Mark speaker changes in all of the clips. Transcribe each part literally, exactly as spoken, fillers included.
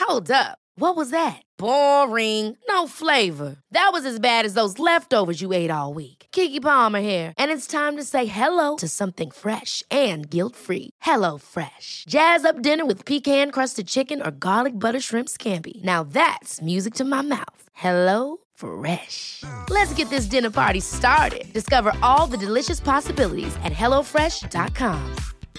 Speaker 1: Hold up. What was that? Boring. No flavor. That was as bad as those leftovers you ate all week. Keke Palmer here, and it's time to say hello to something fresh and guilt-free. Hello Fresh. Jazz up dinner with pecan-crusted chicken or garlic butter shrimp scampi. Now that's music to my mouth. Hello Fresh. Let's get this dinner party started. Discover all the delicious possibilities at hello fresh dot com.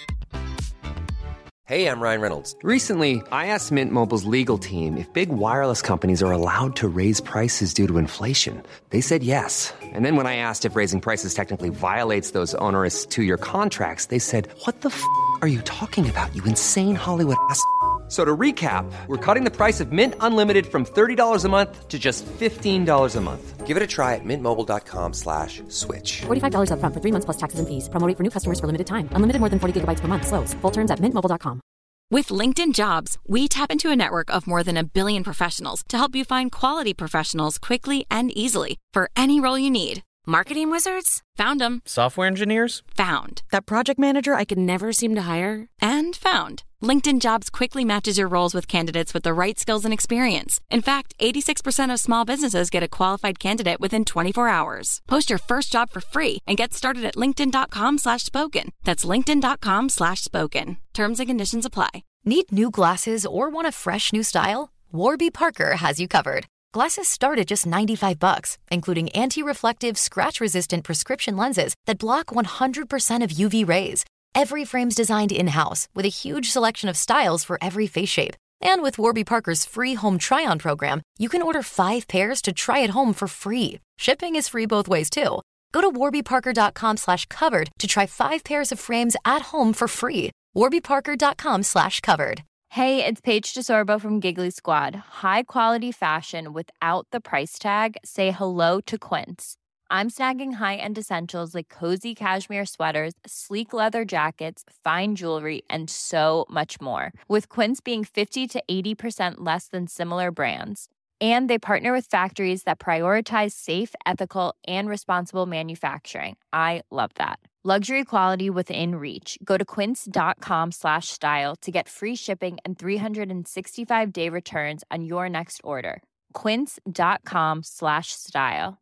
Speaker 2: Hey, I'm Ryan Reynolds. Recently, I asked Mint Mobile's legal team if big wireless companies are allowed to raise prices due to inflation. They said yes. And then when I asked if raising prices technically violates those onerous two-year contracts, they said, what the f*** are you talking about, you insane Hollywood ass f- So to recap, we're cutting the price of Mint Unlimited from thirty dollars a month to just fifteen dollars a month. Give it a try at mintmobile.com slash switch.
Speaker 3: forty-five dollars up front for three months plus taxes and fees. Promo rate for new customers for limited time. Unlimited more than forty gigabytes per month. Slows full terms at mint mobile dot com.
Speaker 4: With LinkedIn Jobs, we tap into a network of more than a billion professionals to help you find quality professionals quickly and easily for any role you need. Marketing wizards? Found them.
Speaker 5: Software engineers?
Speaker 4: Found.
Speaker 3: That project manager I could never seem to hire?
Speaker 4: And found. LinkedIn Jobs quickly matches your roles with candidates with the right skills and experience. In fact, eighty-six percent of small businesses get a qualified candidate within twenty-four hours. Post your first job for free and get started at linkedin.com slash spoken. That's linkedin.com slash spoken. Terms and conditions apply.
Speaker 6: Need new glasses or want a fresh new style? Warby Parker has you covered. Glasses start at just ninety-five bucks, including anti-reflective, scratch-resistant prescription lenses that block one hundred percent of U V rays. Every frame's designed in-house with a huge selection of styles for every face shape. And with Warby Parker's free home try-on program, you can order five pairs to try at home for free. Shipping is free both ways, too. Go to warbyparker.com slash covered to try five pairs of frames at home for free. warbyparker.com slash covered.
Speaker 7: Hey, it's Paige DeSorbo from Giggly Squad. High quality fashion without the price tag. Say hello to Quince. I'm snagging high-end essentials like cozy cashmere sweaters, sleek leather jackets, fine jewelry, and so much more. With Quince being fifty to eighty percent less than similar brands. And they partner with factories that prioritize safe, ethical, and responsible manufacturing. I love that. Luxury quality within reach. Go to quince.com slash style to get free shipping and three sixty-five day returns on your next order. Quince.com slash style.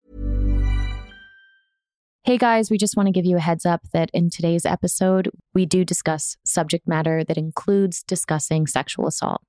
Speaker 8: Hey guys, we just want to give you a heads up that in today's episode, we do discuss subject matter that includes discussing sexual assault.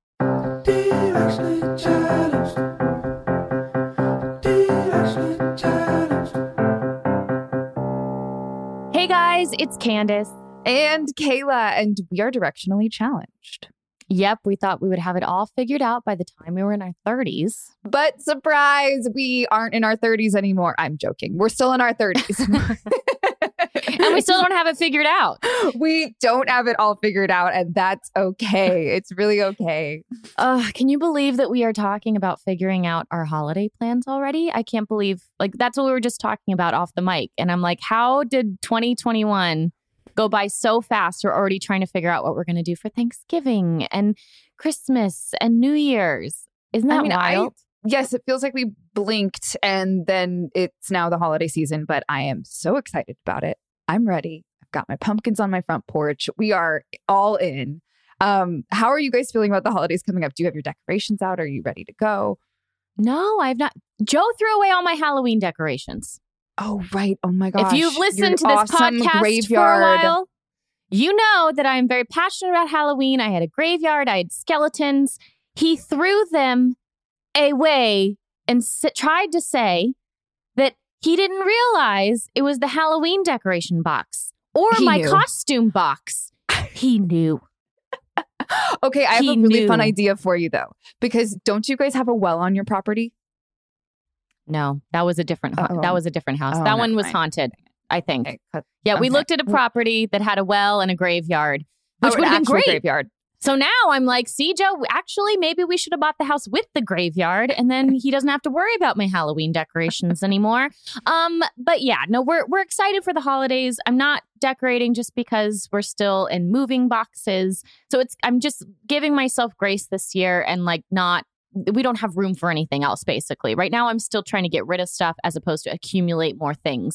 Speaker 8: Hey guys, it's Candace.
Speaker 9: And Kayla, and we are directionally challenged.
Speaker 8: Yep, we thought we would have it all figured out by the time we were in our thirties.
Speaker 9: But surprise, we aren't in our thirties anymore. I'm joking. We're still in our thirties.
Speaker 8: And we still don't have it figured out.
Speaker 9: We don't have it all figured out, and that's okay. It's really okay.
Speaker 8: Uh, can you believe that we are talking about figuring out our holiday plans already? I can't believe, like, that's what we were just talking about off the mic. And I'm like, how did twenty twenty-one go by so fast? We're already trying to figure out what we're going to do for Thanksgiving and Christmas and New Year's. Isn't that I mean, wild?
Speaker 9: I, yes, it feels like we blinked and then it's now the holiday season, but I am so excited about it. I'm ready. I've got my pumpkins on my front porch. We are all in. Um, how are you guys feeling about the holidays coming up? Do you have your decorations out? Are you ready to go?
Speaker 8: No, I've not. Joe threw away all my Halloween decorations.
Speaker 9: Oh, right. Oh, my gosh.
Speaker 8: If you've listened
Speaker 9: Your
Speaker 8: to this
Speaker 9: awesome
Speaker 8: podcast
Speaker 9: graveyard.
Speaker 8: for a while, you know that I'm very passionate about Halloween. I had a graveyard. I had skeletons. He threw them away and s- tried to say that he didn't realize it was the Halloween decoration box or
Speaker 9: He
Speaker 8: my
Speaker 9: knew.
Speaker 8: costume box. He knew.
Speaker 9: Okay, I have
Speaker 8: He
Speaker 9: a really
Speaker 8: knew.
Speaker 9: fun idea for you, though, because don't you guys have a well on your property?
Speaker 8: No, that was a different. Ha-
Speaker 9: Oh.
Speaker 8: that was a different house.
Speaker 9: Oh,
Speaker 8: that
Speaker 9: never
Speaker 8: one was
Speaker 9: mind.
Speaker 8: haunted, I think.
Speaker 9: Okay, cut-
Speaker 8: Yeah, we
Speaker 9: okay.
Speaker 8: looked at a property that had a well and a graveyard, which
Speaker 9: Oh,
Speaker 8: would
Speaker 9: an
Speaker 8: have been
Speaker 9: actual
Speaker 8: great.
Speaker 9: graveyard.
Speaker 8: So now I'm like, see, Joe, actually, maybe we should have bought the house with the graveyard, and then he doesn't have to worry about my Halloween decorations anymore. Um, but yeah, no, we're we're excited for the holidays. I'm not decorating just because we're still in moving boxes. So it's I'm just giving myself grace this year and like not. We don't have room for anything else, basically. Right now, I'm still trying to get rid of stuff as opposed to accumulate more things.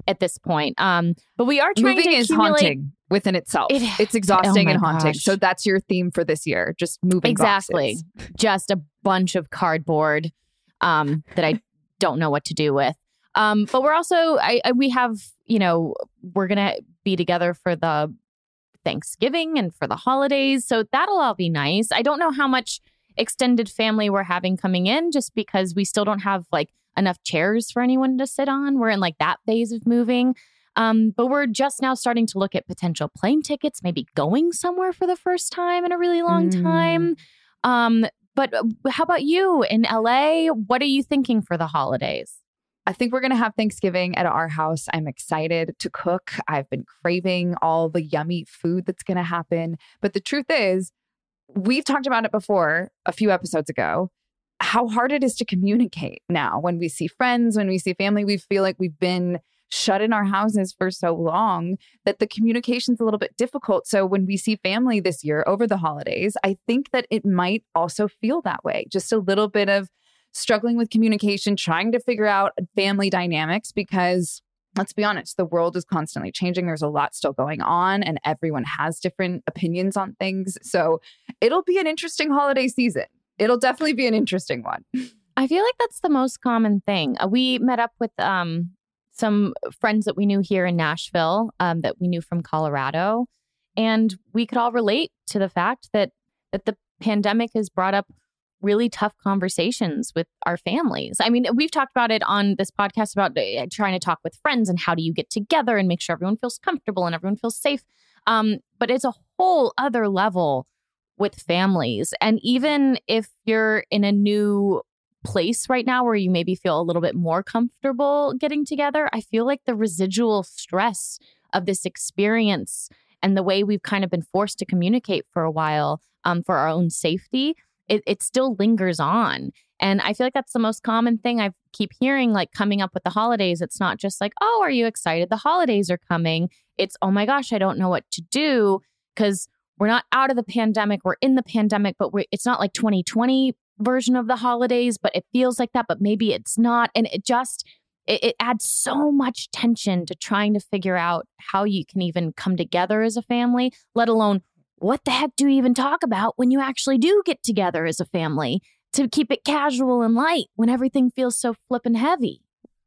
Speaker 8: at this point. Um, but we are trying
Speaker 9: Moving
Speaker 8: to
Speaker 9: is
Speaker 8: accumulate...
Speaker 9: haunting within itself.
Speaker 8: It,
Speaker 9: it's exhausting
Speaker 8: oh
Speaker 9: and haunting.
Speaker 8: Gosh.
Speaker 9: So that's your theme for this year. Just moving
Speaker 8: exactly.
Speaker 9: boxes.
Speaker 8: Just a bunch of cardboard um, that I don't know what to do with. Um, but we're also, I, I, we have, you know, we're going to be together for the Thanksgiving and for the holidays. So that'll all be nice. I don't know how much extended family we're having coming in just because we still don't have like enough chairs for anyone to sit on. We're in like that phase of moving. Um, but we're just now starting to look at potential plane tickets, maybe going somewhere for the first time in a really long
Speaker 9: Mm.
Speaker 8: time. Um, but how about you in L A? What are you thinking for the holidays?
Speaker 9: I think we're going to have Thanksgiving at our house. I'm excited to cook. I've been craving all the yummy food that's going to happen. But the truth is, we've talked about it before a few episodes ago, how hard it is to communicate now. When we see friends, when we see family, we feel like we've been shut in our houses for so long that the communication's a little bit difficult. So when we see family this year over the holidays, I think that it might also feel that way. Just a little bit of struggling with communication, trying to figure out family dynamics, because let's be honest, the world is constantly changing. There's a lot still going on and everyone has different opinions on things. So it'll be an interesting holiday season. It'll definitely be an interesting one.
Speaker 8: I feel like that's the most common thing. Uh, we met up with um, some friends that we knew here in Nashville um, that we knew from Colorado. And we could all relate to the fact that that the pandemic has brought up really tough conversations with our families. I mean, we've talked about it on this podcast about uh, trying to talk with friends and how do you get together and make sure everyone feels comfortable and everyone feels safe. Um, but it's a whole other level with families. And even if you're in a new place right now where you maybe feel a little bit more comfortable getting together, I feel like the residual stress of this experience and the way we've kind of been forced to communicate for a while um, for our own safety, It, it still lingers on. And I feel like that's the most common thing I keep hearing, like coming up with the holidays. It's not just like, oh, are you excited? The holidays are coming. It's, oh my gosh, I don't know what to do because we're not out of the pandemic. We're in the pandemic, but we're, it's not like twenty twenty version of the holidays, but it feels like that, but maybe it's not. And it just, it, it adds so much tension to trying to figure out how you can even come together as a family, let alone what the heck do you even talk about when you actually do get together as a family to keep it casual and light when everything feels so flippin' heavy?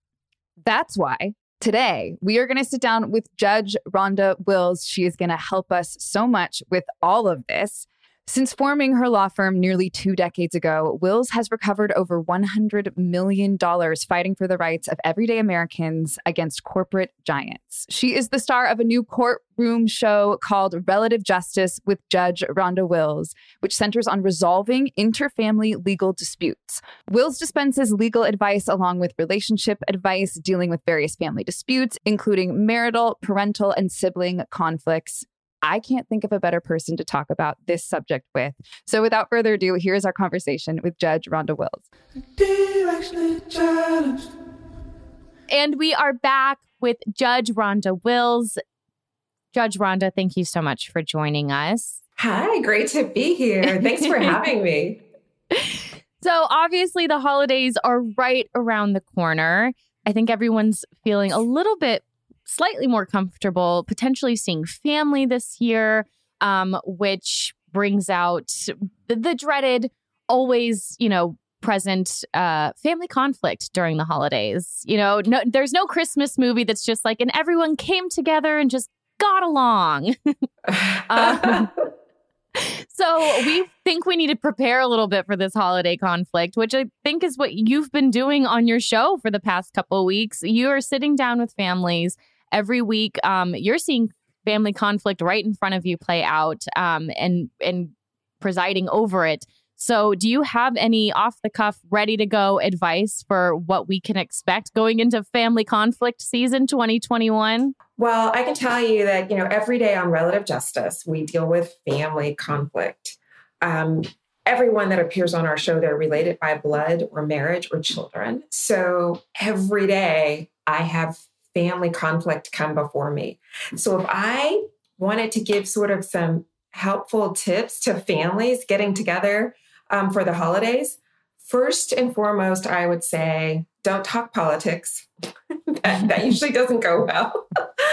Speaker 9: That's why today we are going to sit down with Judge Rhonda Wills. She is going to help us so much with all of this. Since forming her law firm nearly two decades ago, Wills has recovered over one hundred million dollars fighting for the rights of everyday Americans against corporate giants. She is the star of a new courtroom show called Relative Justice with Judge Rhonda Wills, which centers on resolving interfamily legal disputes. Wills dispenses legal advice along with relationship advice dealing with various family disputes, including marital, parental, and sibling conflicts. I can't think of a better person to talk about this subject with. So without further ado, here's our conversation with Judge Rhonda Wills.
Speaker 8: And we are back with Judge Rhonda Wills. Judge Rhonda, thank you so much for joining us.
Speaker 5: Hi, great to be here. Thanks for having me.
Speaker 8: So obviously the holidays are right around the corner. I think everyone's feeling a little bit slightly more comfortable, potentially seeing family this year, um, which brings out the, the dreaded, always, you know, present uh, family conflict during the holidays. You know, no, there's no Christmas movie that's just like, and everyone came together and just got along. um, so we think we need to prepare a little bit for this holiday conflict, which I think is what you've been doing on your show for the past couple of weeks. You are sitting down with families every week. Um, you're seeing family conflict right in front of you play out um, and and presiding over it. So do you have any off the cuff, ready to go advice for what we can expect going into family conflict season twenty twenty-one?
Speaker 5: Well, I can tell you that, you know, every day on Relative Justice, we deal with family conflict. Um, everyone that appears on our show, they're related by blood or marriage or children. So every day I have family conflict come before me. So if I wanted to give sort of some helpful tips to families getting together um, for the holidays, first and foremost, I would say, don't talk politics. that, that usually doesn't go well.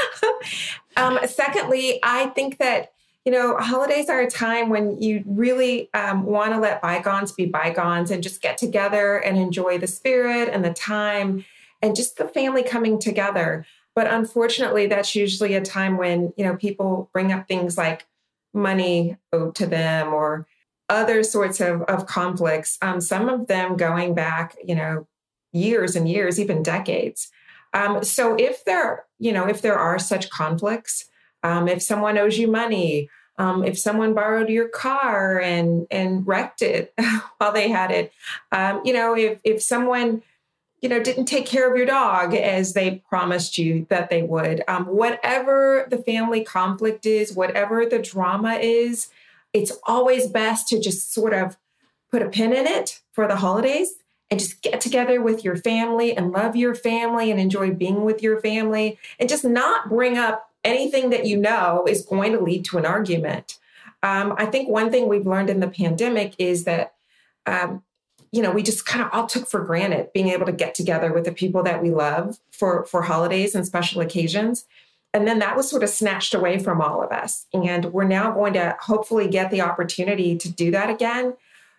Speaker 5: um, secondly, I think that, you know, holidays are a time when you really um, want to let bygones be bygones and just get together and enjoy the spirit and the time and just the family coming together. But unfortunately, that's usually a time when, you know, people bring up things like money owed to them or other sorts of, of conflicts, um, some of them going back, you know, years and years, even decades. Um, so if there, you know, if there are such conflicts, um, if someone owes you money, um, if someone borrowed your car and and wrecked it while they had it, um, you know, if if someone, you know, didn't take care of your dog as they promised you that they would, um, whatever the family conflict is, whatever the drama is, it's always best to just sort of put a pin in it for the holidays and just get together with your family and love your family and enjoy being with your family and just not bring up anything that you know is going to lead to an argument. Um, I think one thing we've learned in the pandemic is that, um, you know, we just kind of all took for granted being able to get together with the people that we love for, for holidays and special occasions. And then that was sort of snatched away from all of us. And we're now going to hopefully get the opportunity to do that again.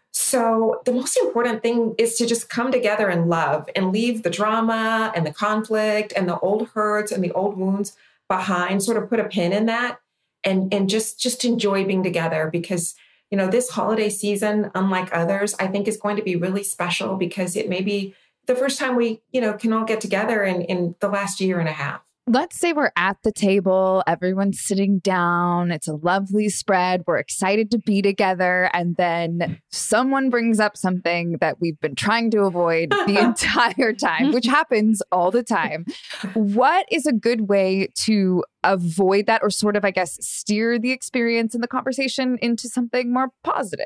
Speaker 5: So the most important thing is to just come together and love and leave the drama and the conflict and the old hurts and the old wounds behind, sort of put a pin in that and, and just, just enjoy being together because, you know, this holiday season, unlike others, I think is going to be really special because it may be the first time we, you know, can all get together in, in the last year and a half.
Speaker 9: Let's say we're at the table, everyone's sitting down, it's a lovely spread, we're excited to be together, and then someone brings up something that we've been trying to avoid the entire time, which happens all the time. What is a good way to avoid that or sort of, I guess, steer the experience and the conversation into something more positive?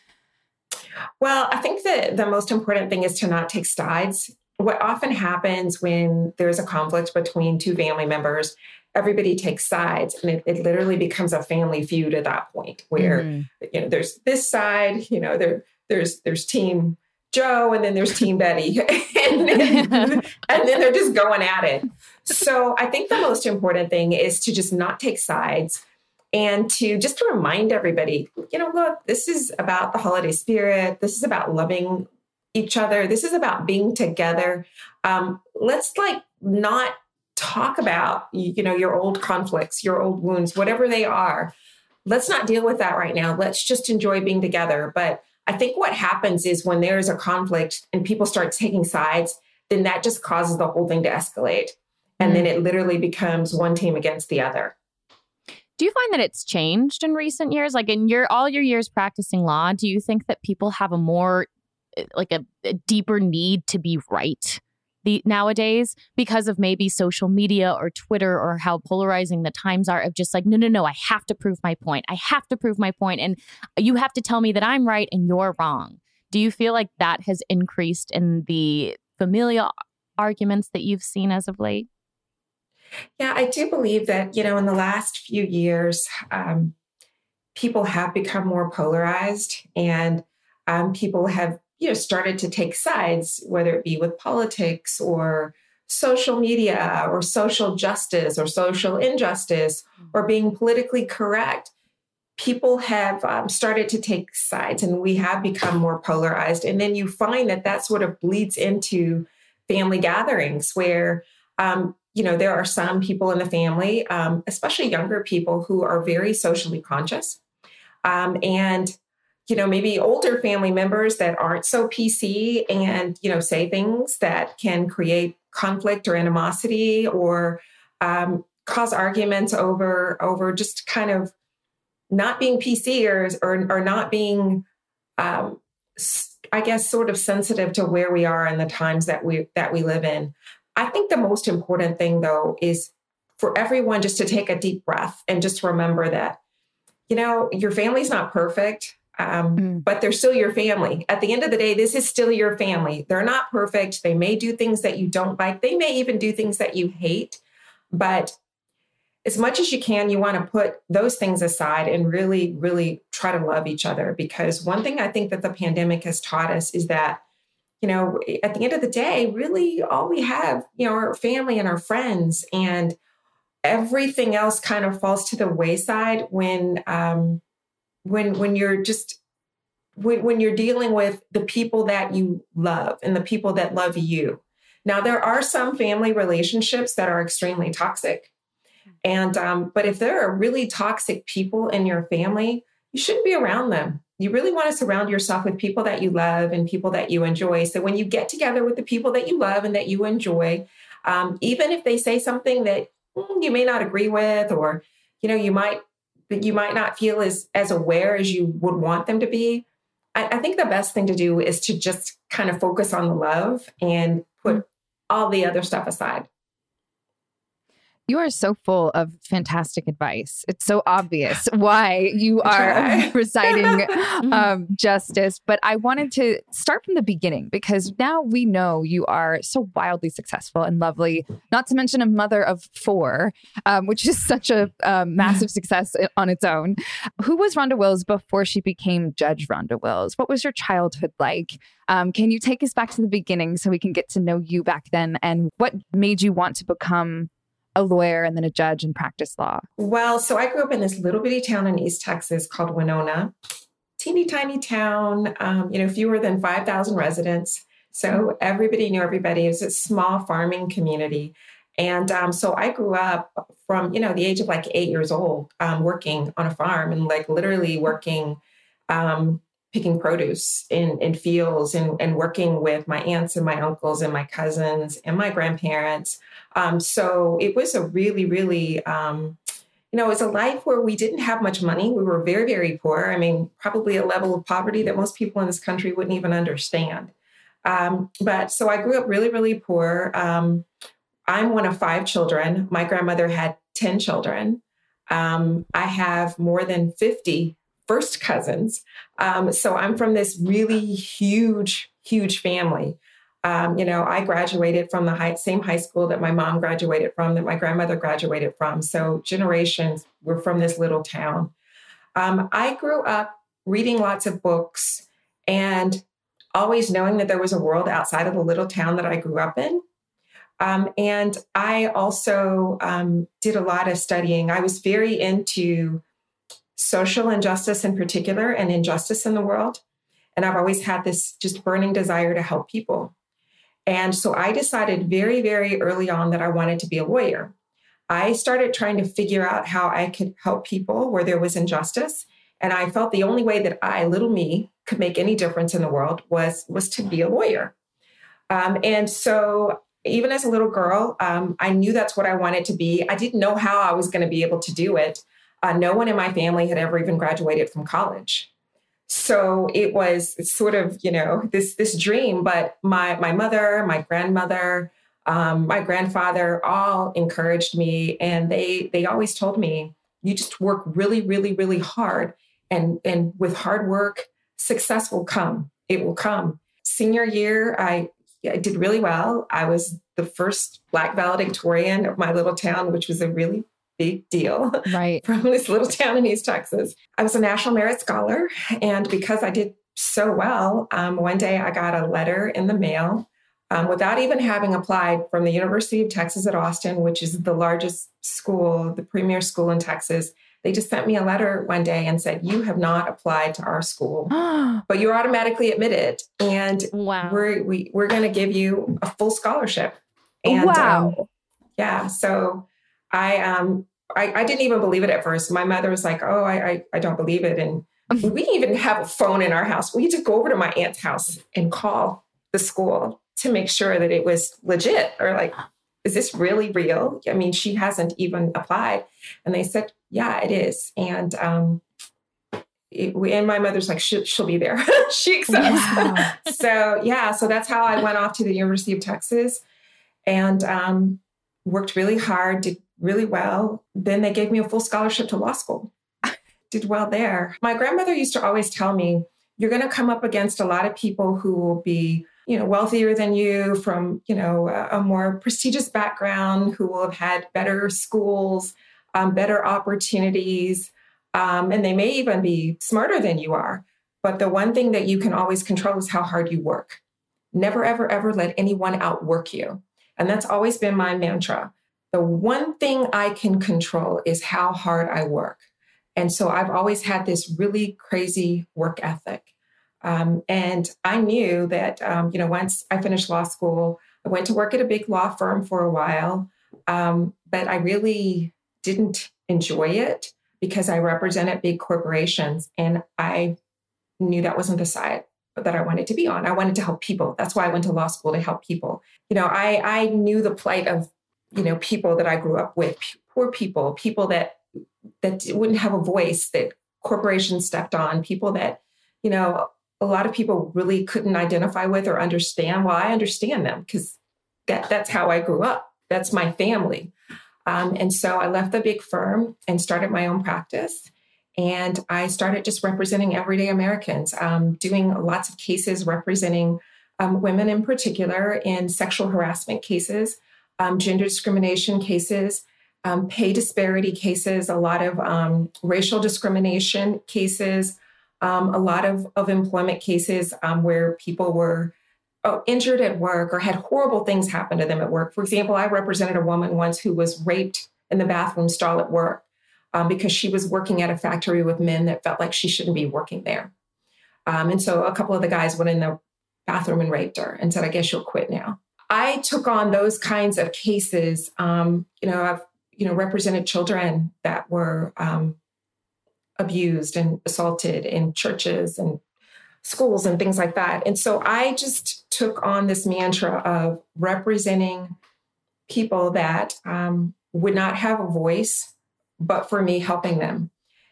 Speaker 5: Well, I think that the most important thing is to not take sides. What often happens when there's a conflict between two family members, everybody takes sides and it, it literally becomes a family feud at that point where, mm-hmm. you know, there's this side, you know, there, there's, there's team Joe and then there's team Betty and, then, and then they're just going at it. So I think the most important thing is to just not take sides and to just to remind everybody, you know, look, this is about the holiday spirit. This is about loving each other. This is about being together. Um, let's like not talk about, you know, your old conflicts, your old wounds, whatever they are. Let's not deal with that right now. Let's just enjoy being together. But I think what happens is when there's a conflict and people start taking sides, then that just causes the whole thing to escalate. And mm-hmm. then it literally becomes one team against the other.
Speaker 8: Do you find that it's changed in recent years? Like in your all your years practicing law, do you think that people have a more like a, a deeper need to be right the, nowadays because of maybe social media or Twitter or how polarizing the times are of just like, no, no, no, I have to prove my point. I have to prove my point. And you have to tell me that I'm right and you're wrong. Do you feel like that has increased in the familial arguments that you've seen as of late?
Speaker 5: Yeah, I do believe that, you know, in the last few years, um, people have become more polarized and um, people have you know, started to take sides, whether it be with politics or social media or social justice or social injustice or being politically correct. People have um, started to take sides and we have become more polarized. And then you find that that sort of bleeds into family gatherings where, um, you know, there are some people in the family, um, especially younger people who are very socially conscious. Um, and you know, maybe older family members that aren't so P C and, you know, say things that can create conflict or animosity or um, cause arguments over, over just kind of not being P C or, or, or not being, um, I guess, sort of sensitive to where we are and the times that we, that we live in. I think the most important thing, though, is for everyone just to take a deep breath and just remember that, you know, your family's not perfect. Um, mm. But they're still your family. At the end of the day, this is still your family. They're not perfect. They may do things that you don't like. They may even do things that you hate. But as much as you can, you want to put those things aside and really, really try to love each other. Because one thing I think that the pandemic has taught us is that you know, at the end of the day, really all we have, you know, our family and our friends, and everything else kind of falls to the wayside when, um, when, when you're just, when, when you're dealing with the people that you love and the people that love you. Now, there are some family relationships that are extremely toxic. And, um, but if there are really toxic people in your family, you shouldn't be around them. You really want to surround yourself with people that you love and people that you enjoy. So when you get together with the people that you love and that you enjoy, um, even if they say something that mm, you may not agree with, or, you know, you might, you might not feel as, as aware as you would want them to be, I, I think the best thing to do is to just kind of focus on the love and put all the other stuff aside.
Speaker 9: You are so full of fantastic advice. It's so obvious why you are reciting um, justice. But I wanted to start from the beginning, because now we know you are so wildly successful and lovely, not to mention a mother of four, um, which is such a um, massive success on its own. Who was Rhonda Wills before she became Judge Rhonda Wills? What was your childhood like? Um, can you take us back to the beginning so we can get to know you back then, and what made you want to become a lawyer and then a judge and practice law?
Speaker 5: Well, so I grew up in this little bitty town in East Texas called Winona, teeny tiny town, um, you know, fewer than five thousand residents. So everybody knew everybody. It was a small farming community. And um, so I grew up from, you know, the age of like eight years old, um, working on a farm and like literally working, um, picking produce in, in fields and, and working with my aunts and my uncles and my cousins and my grandparents. Um, so it was a really, really, um, you know, it was a life where we didn't have much money. We were very, very poor. I mean, probably a level of poverty that most people in this country wouldn't even understand. Um, but so I grew up really, really poor. Um, I'm one of five children. My grandmother had ten children. Um, I have more than fifty first cousins. Um, so I'm from this really huge, huge family. Um, you know, I graduated from the high, same high school that my mom graduated from, that my grandmother graduated from. So generations were from this little town. Um, I grew up reading lots of books and always knowing that there was a world outside of the little town that I grew up in. Um, and I also um, did a lot of studying. I was very into social injustice in particular and injustice in the world. And I've always had this just burning desire to help people. And so I decided very, very early on that I wanted to be a lawyer. I started trying to figure out how I could help people where there was injustice. And I felt the only way that I, little me, could make any difference in the world was, was to be a lawyer. Um, and so even as a little girl, um, I knew that's what I wanted to be. I didn't know how I was going to be able to do it. Uh, no one in my family had ever even graduated from college. So it was sort of, you know, this this dream. But my my mother, my grandmother, um, my grandfather all encouraged me. And they they always told me, you just work really, really, really hard. And, and with hard work, success will come. It will come. Senior year, I, I did really well. I was the first Black valedictorian of my little town, which was a really big deal,
Speaker 9: right?
Speaker 5: From this little town in East Texas. I was a National Merit Scholar. And because I did so well, um, one day I got a letter in the mail um, without even having applied, from the University of Texas at Austin, which is the largest school, the premier school in Texas. They just sent me a letter one day and said, you have not applied to our school, but you're automatically admitted. And
Speaker 8: wow.
Speaker 5: we're, we, we're going to give you a full scholarship. And,
Speaker 9: wow.
Speaker 5: Um, yeah. So I, um, I, I didn't even believe it at first. My mother was like, oh, I, I, I don't believe it. And we didn't even have a phone in our house. We had to go over to my aunt's house and call the school to make sure that it was legit, or like, is this really real? I mean, she hasn't even applied. And they said, yeah, it is. And, um, it, we, and my mother's like, she, she'll be there. She accepts. Wow. So yeah, so that's how I went off to the University of Texas and, um, worked really hard, did really well. Then they gave me a full scholarship to law school. Did well there. My grandmother used to always tell me, you're going to come up against a lot of people who will be, you know, wealthier than you, from, you know, a, a more prestigious background, who will have had better schools, um, better opportunities. Um, and they may even be smarter than you are. But the one thing that you can always control is how hard you work. never, ever, ever let anyone outwork you. And that's always been my mantra. The one thing I can control is how hard I work. And so I've always had this really crazy work ethic. Um, and I knew that, um, you know, once I finished law school, I went to work at a big law firm for a while, um, but I really didn't enjoy it because I represented big corporations, and I knew that wasn't the side that I wanted to be on. I wanted to help people. That's why I went to law school, to help people. You know, I, I knew the plight of, you know, people that I grew up with, poor people, people that that wouldn't have a voice, that corporations stepped on, people that, you know, a lot of people really couldn't identify with or understand. Well, I understand them because that, that's how I grew up. That's my family. Um, and so I left the big firm and started my own practice. And I started just representing everyday Americans, um, doing lots of cases representing um, women in particular in sexual harassment cases, um, gender discrimination cases, um, pay disparity cases, a lot of um, racial discrimination cases, um, a lot of, of employment cases um, where people were oh, injured at work or had horrible things happen to them at work. For example, I represented a woman once who was raped in the bathroom stall at work um, because she was working at a factory with men that felt like she shouldn't be working there. Um, and so a couple of the guys went in the bathroom and raped her and said, I guess you'll quit now. I took on those kinds of cases. Um, you know, I've, you know, represented children that were um, abused and assaulted in churches and schools and things like that. And so I just took on this mantra of representing people that um, would not have a voice, but for me, helping them.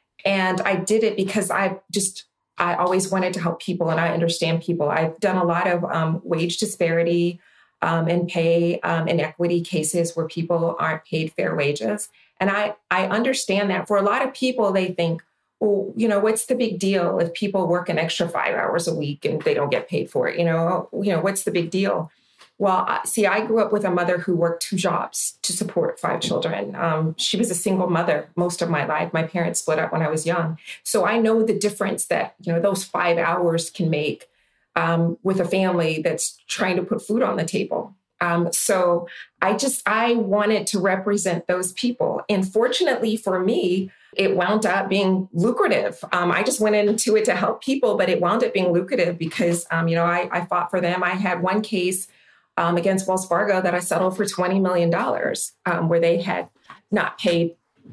Speaker 5: And I did it because I just, I always wanted to help people and I understand people. I've done a lot of um, wage disparity um, and pay um, inequity cases where people aren't paid fair wages. And I, I understand that. For a lot of people, they think, well, you know, what's the big deal if people work an extra five hours a week and they don't get paid for it? You know, you know, what's the big deal? Well, see, I grew up with a mother who worked two jobs to support five children. Um, she was a single mother most of my life. My parents split up when I was young. So I know the difference that, you know, those five hours can make um, with a family that's trying to put food on the table. Um, so I just, I wanted to represent those people. And fortunately for me, it wound up being lucrative. Um, I just went into it to help people, but it wound up being lucrative because, um, you know, I, I fought for them. I had one case um, against Wells Fargo that I settled for twenty million dollars, um, where they had not paid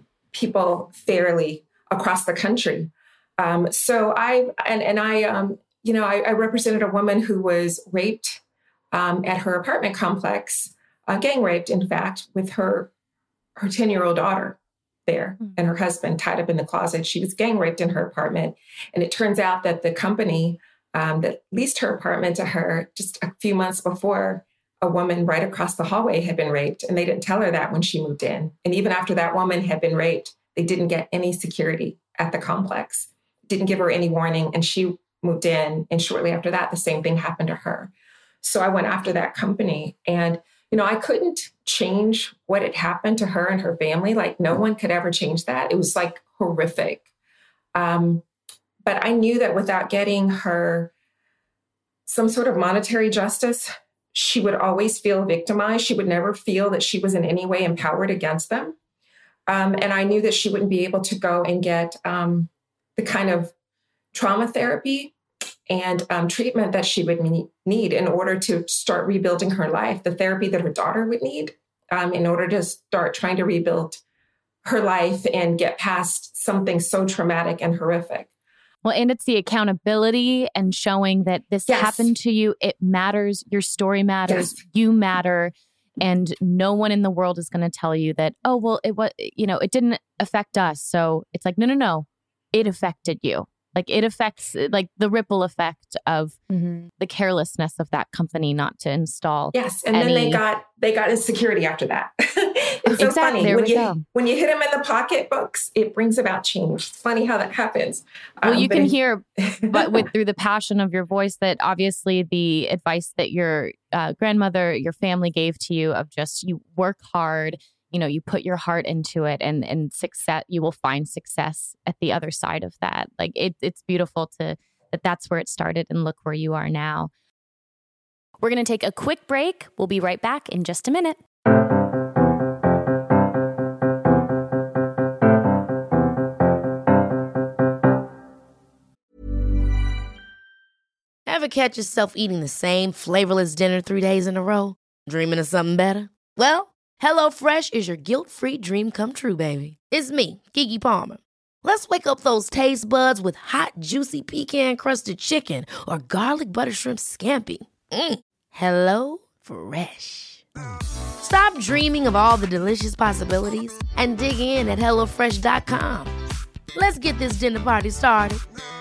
Speaker 5: people fairly across the country. Um, so I, and, and I, um, you know, I, I represented a woman who was raped um, at her apartment complex, uh, gang raped, in fact, with her, her ten-year-old daughter there and her husband tied up in the closet. She was gang raped in her apartment. And it turns out that the company um, that leased her apartment to her just a few months before, a woman right across the hallway had been raped. And they didn't tell her that when she moved in. And even after that woman had been raped, they didn't get any security at the complex, didn't give her any warning. And she moved in. And shortly after that, the same thing happened to her. So I went after that company. And you know, I couldn't change what had happened to her and her family. Like no one could ever change that. It was like horrific. Um, but I knew that without getting her some sort of monetary justice, she would always feel victimized. She would never feel that she was in any way empowered against them. Um, and I knew that she wouldn't be able to go and get um, the kind of trauma therapy and um, treatment that she would need in order to start rebuilding her life, the therapy that her daughter would need um, in order to start trying to rebuild her life and get past something so traumatic and horrific.
Speaker 8: Well, and it's the accountability and showing that this
Speaker 5: Yes.
Speaker 8: happened to you. It matters. Your story matters.
Speaker 5: Yes.
Speaker 8: You matter. And no one in the world is going to tell you that, oh, well, it was, you know, it didn't affect us. So it's like, no, no, no, it affected you. Like it affects like the ripple effect of
Speaker 9: Mm-hmm.
Speaker 8: the carelessness of that company not to install.
Speaker 5: Yes. And
Speaker 8: any...
Speaker 5: then they got they got insecurity after that. It's so
Speaker 8: Exactly.
Speaker 5: funny.
Speaker 8: There
Speaker 5: when
Speaker 8: we
Speaker 5: you
Speaker 8: go.
Speaker 5: when you hit them in the pocketbooks, it brings about change. It's funny how that happens.
Speaker 8: Well,
Speaker 5: Um,
Speaker 8: you
Speaker 5: but
Speaker 8: can
Speaker 5: if-
Speaker 8: hear, but with through the passion of your voice, that obviously the advice that your uh, grandmother, your family gave to you of just you work hard, you know, you put your heart into it, and and success, you will find success at the other side of that. Like it, it's beautiful to that that's where it started, and look where you are now. We're going to take a quick break. We'll be right back in just a minute.
Speaker 1: Ever catch yourself eating the same flavorless dinner three days in a row? Dreaming of something better? Well, HelloFresh is your guilt-free dream come true, baby. It's me, Keke Palmer. Let's wake up those taste buds with hot, juicy pecan-crusted chicken or garlic butter shrimp scampi. Mm. Hello Fresh. Stop dreaming of all the delicious possibilities and dig in at hello fresh dot com. Let's get this dinner party started.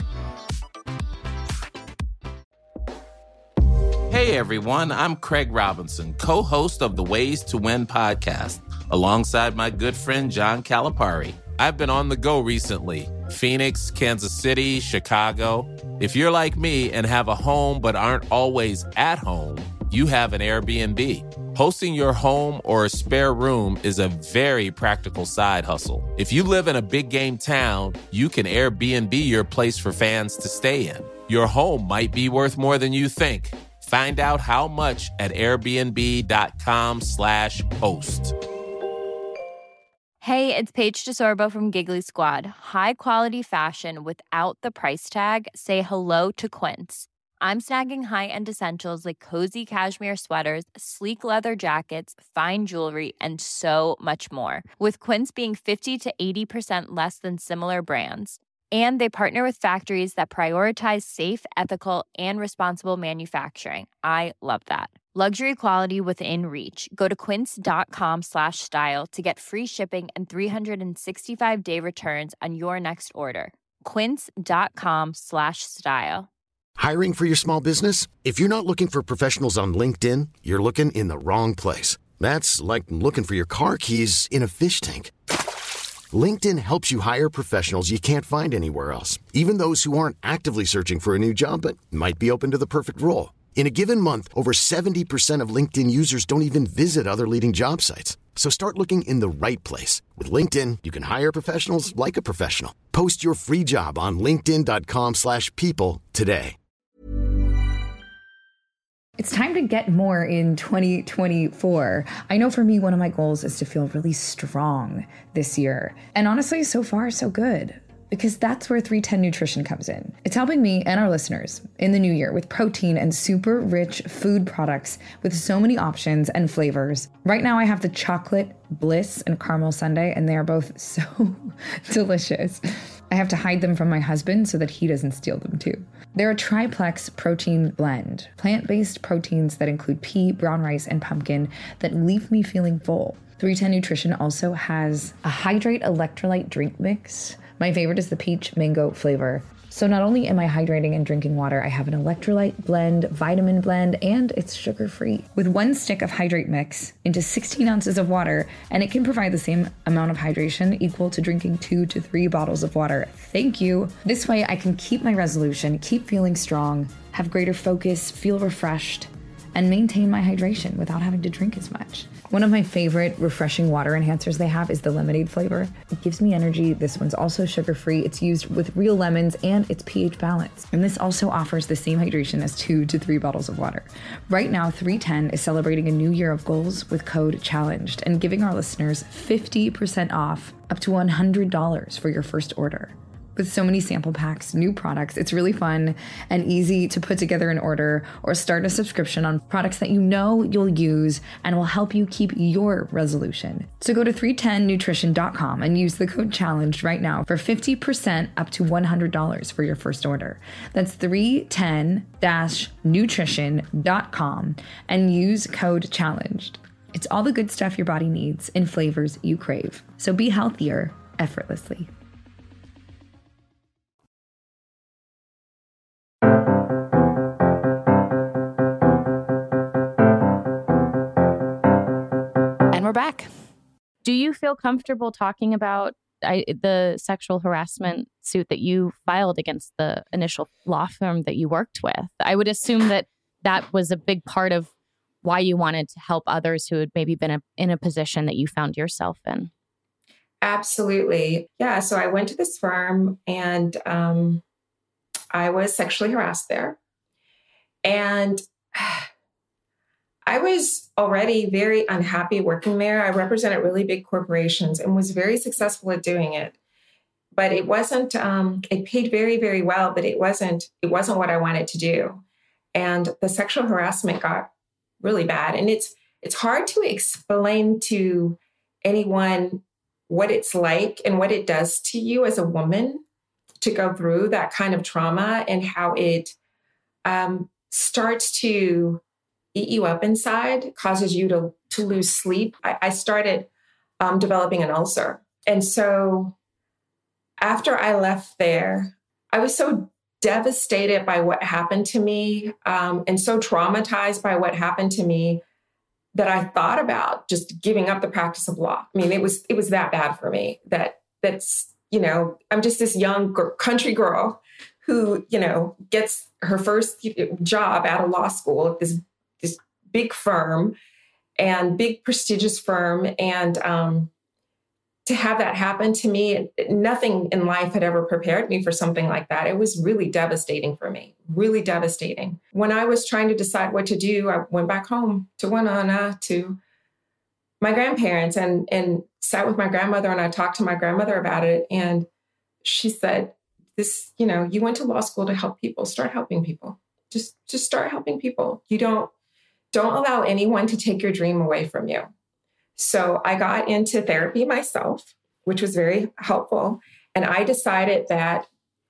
Speaker 10: Hey everyone, I'm Craig Robinson, co-host of the Ways to Win podcast, alongside my good friend John Calipari. I've been on the go recently. Phoenix, Kansas City, Chicago. If you're like me and have a home but aren't always at home, you have an Airbnb. Hosting your home or a spare room is a very practical side hustle. If you live in a big game town, you can Airbnb your place for fans to stay in. Your home might be worth more than you think. Find out how much at airbnb.com slash host.
Speaker 7: Hey, it's Paige DeSorbo from Giggly Squad. High quality fashion without the price tag. Say hello to Quince. I'm snagging high-end essentials like cozy cashmere sweaters, sleek leather jackets, fine jewelry, and so much more. With Quince being fifty to eighty percent less than similar brands. And they partner with factories that prioritize safe, ethical, and responsible manufacturing. I love that. Luxury quality within reach. Go to quince.com slash style to get free shipping and three sixty-five day returns on your next order. Quince.com slash style.
Speaker 11: Hiring for your small business? If you're not looking for professionals on LinkedIn, you're looking in the wrong place. That's like looking for your car keys in a fish tank. LinkedIn helps you hire professionals you can't find anywhere else, even those who aren't actively searching for a new job but might be open to the perfect role. In a given month, over seventy percent of LinkedIn users don't even visit other leading job sites. So start looking in the right place. With LinkedIn, you can hire professionals like a professional. Post your free job on linkedin.com slash people today.
Speaker 9: It's time to get more in twenty twenty-four. I know for me, one of my goals is to feel really strong this year. And honestly, so far, so good. Because that's where three ten Nutrition comes in. It's helping me and our listeners in the new year with protein and super rich food products with so many options and flavors. Right now I have the chocolate bliss and caramel sundae, and they are both so delicious. I have to hide them from my husband so that he doesn't steal them too. They're a triplex protein blend, plant-based proteins that include pea, brown rice, and pumpkin that leave me feeling full. three ten Nutrition also has a Hydrate electrolyte drink mix. My favorite is the peach mango flavor. So not only am I hydrating and drinking water, I have an electrolyte blend, vitamin blend, and it's sugar-free. With one stick of Hydrate mix into sixteen ounces of water, and it can provide the same amount of hydration equal to drinking two to three bottles of water. Thank you. This way I can keep my resolution, keep feeling strong, have greater focus, feel refreshed, and maintain my hydration without having to drink as much. One of my favorite refreshing water enhancers they have is the lemonade flavor. It gives me energy. This one's also sugar-free. It's used with real lemons and it's pH balanced. And this also offers the same hydration as two to three bottles of water. Right now, three ten is celebrating a new year of goals with code CHALLENGED and giving our listeners fifty percent off up to one hundred dollars for your first order. With so many sample packs, new products, it's really fun and easy to put together an order or start a subscription on products that you know you'll use and will help you keep your resolution. So go to three ten nutrition dot com and use the code CHALLENGED right now for fifty percent up to one hundred dollars for your first order. That's three ten nutrition dot com and use code CHALLENGED. It's all the good stuff your body needs in flavors you crave. So be healthier effortlessly.
Speaker 8: We're back. Do you feel comfortable talking about I, the sexual harassment suit that you filed against the initial law firm that you worked with? I would assume that that was a big part of why you wanted to help others who had maybe been a, in a position that you found yourself in.
Speaker 5: Absolutely. Yeah. So I went to this firm and um, I was sexually harassed there. And I was already very unhappy working there. I represented really big corporations and was very successful at doing it. But it wasn't, um, it paid very, very well, but it wasn't, it wasn't what I wanted to do. And the sexual harassment got really bad. And it's, it's hard to explain to anyone what it's like and what it does to you as a woman to go through that kind of trauma and how it um, starts to eat you up inside, causes you to, to lose sleep. I, I started um, developing an ulcer. And so after I left there, I was so devastated by what happened to me um, and so traumatized by what happened to me that I thought about just giving up the practice of law. I mean, it was it was that bad for me that that's, you know, I'm just this young g- country girl who, you know, gets her first job out of law school at this this big firm and big prestigious firm. And um, to have that happen to me, nothing in life had ever prepared me for something like that. It was really devastating for me, really devastating. When I was trying to decide what to do, I went back home to Winona, to my grandparents, and, and sat with my grandmother, and I talked to my grandmother about it. And she said, this, you know, you went to law school to help people, start helping people. Just, just start helping people. You don't, don't allow anyone to take your dream away from you. So I got into therapy myself, which was very helpful. And I decided that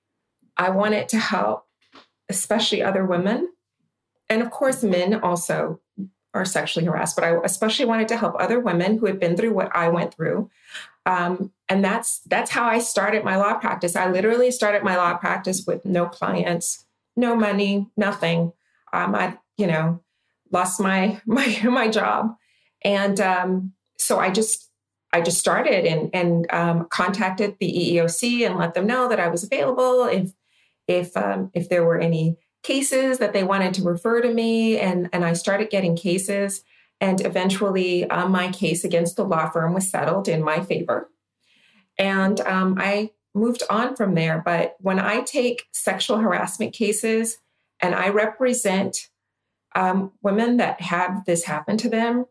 Speaker 5: I wanted to help, especially other women. And of course, men also are sexually harassed, but I especially wanted to help other women who had been through what I went through. Um, and that's, that's how I started my law practice. I literally started my law practice with no clients, no money, nothing. Um, I, you know, lost my, my, my job. And, um, So I just I just started and and um, contacted the E E O C and let them know that I was available if if um, if there were any cases that they wanted to refer to me, and and I started getting cases, and eventually uh, my case against the law firm was settled in my favor, and um, I moved on from there. But when I take sexual harassment cases and I represent um, women that have this happen to them,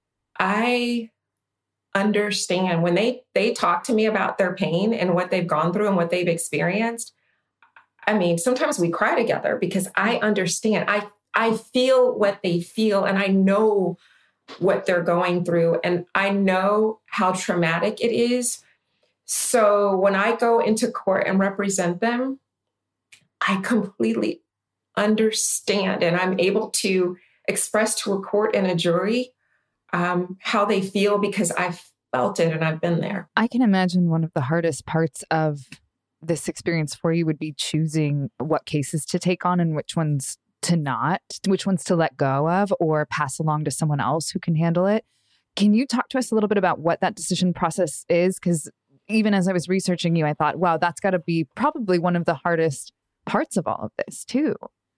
Speaker 5: I understand when they they talk to me about their pain and what they've gone through and what they've experienced. I mean, sometimes we cry together because I understand. I I feel what they feel, and I know what they're going through, and I know how traumatic it is. So when I go into court and represent them, I completely understand, and I'm able to express to a court and a jury Um, how they feel because I've felt it and I've been there.
Speaker 9: I can imagine one of the hardest parts of this experience for you would be choosing what cases to take on and which ones to not, which ones to let go of or pass along to someone else who can handle it. Can you talk to us a little bit about what that decision process is? Because even as I was researching you, I thought, wow, that's got to be probably one of the hardest parts of all of this too.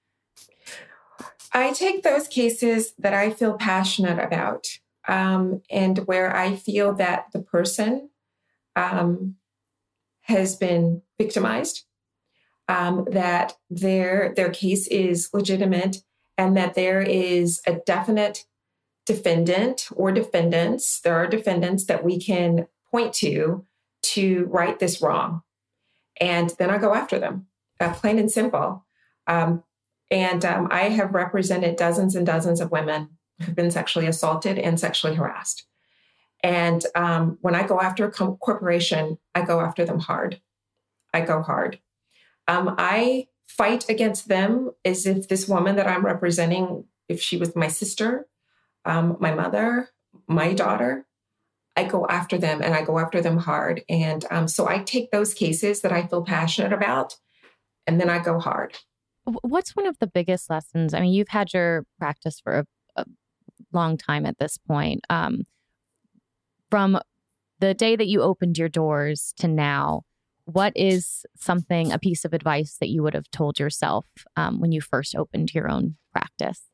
Speaker 5: I take those cases that I feel passionate about. Um, and where I feel that the person um, has been victimized, um, that their their case is legitimate, and that there is a definite defendant or defendants. There are defendants that we can point to to right this wrong, and then I go after them, uh, plain and simple. Um, and um, I have represented dozens and dozens of women who've been sexually assaulted and sexually harassed. And um, when I go after a com- corporation, I go after them hard. I go hard. Um, I fight against them as if this woman that I'm representing, if she was my sister, um, my mother, my daughter, I go after them and I go after them hard. And um, so I take those cases that I feel passionate about, and then I go hard.
Speaker 8: What's one of the biggest lessons? I mean, you've had your practice for a long time at this point. Um, from the day that you opened your doors to now, what is something, a piece of advice that you would have told yourself um, when you first opened your own practice?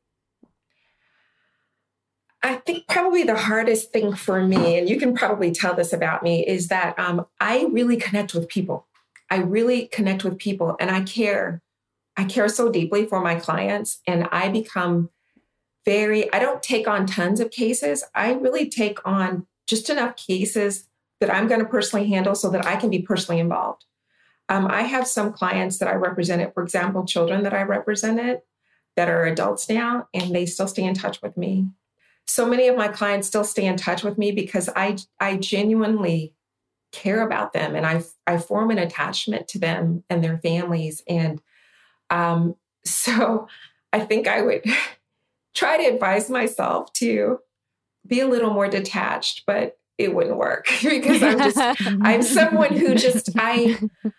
Speaker 5: I think probably the hardest thing for me, and you can probably tell this about me, is that um, I really connect with people. I really connect with people, and I care. I care so deeply for my clients, and I become very, I don't take on tons of cases. I really take on just enough cases that I'm going to personally handle so that I can be personally involved. Um, I have some clients that I represented, for example, children that I represented that are adults now, and they still stay in touch with me. So many of my clients still stay in touch with me because I, I genuinely care about them, and I, I form an attachment to them and their families. And um, so I think I would try to advise myself to be a little more detached, but it wouldn't work because I'm just, I'm someone who just, I,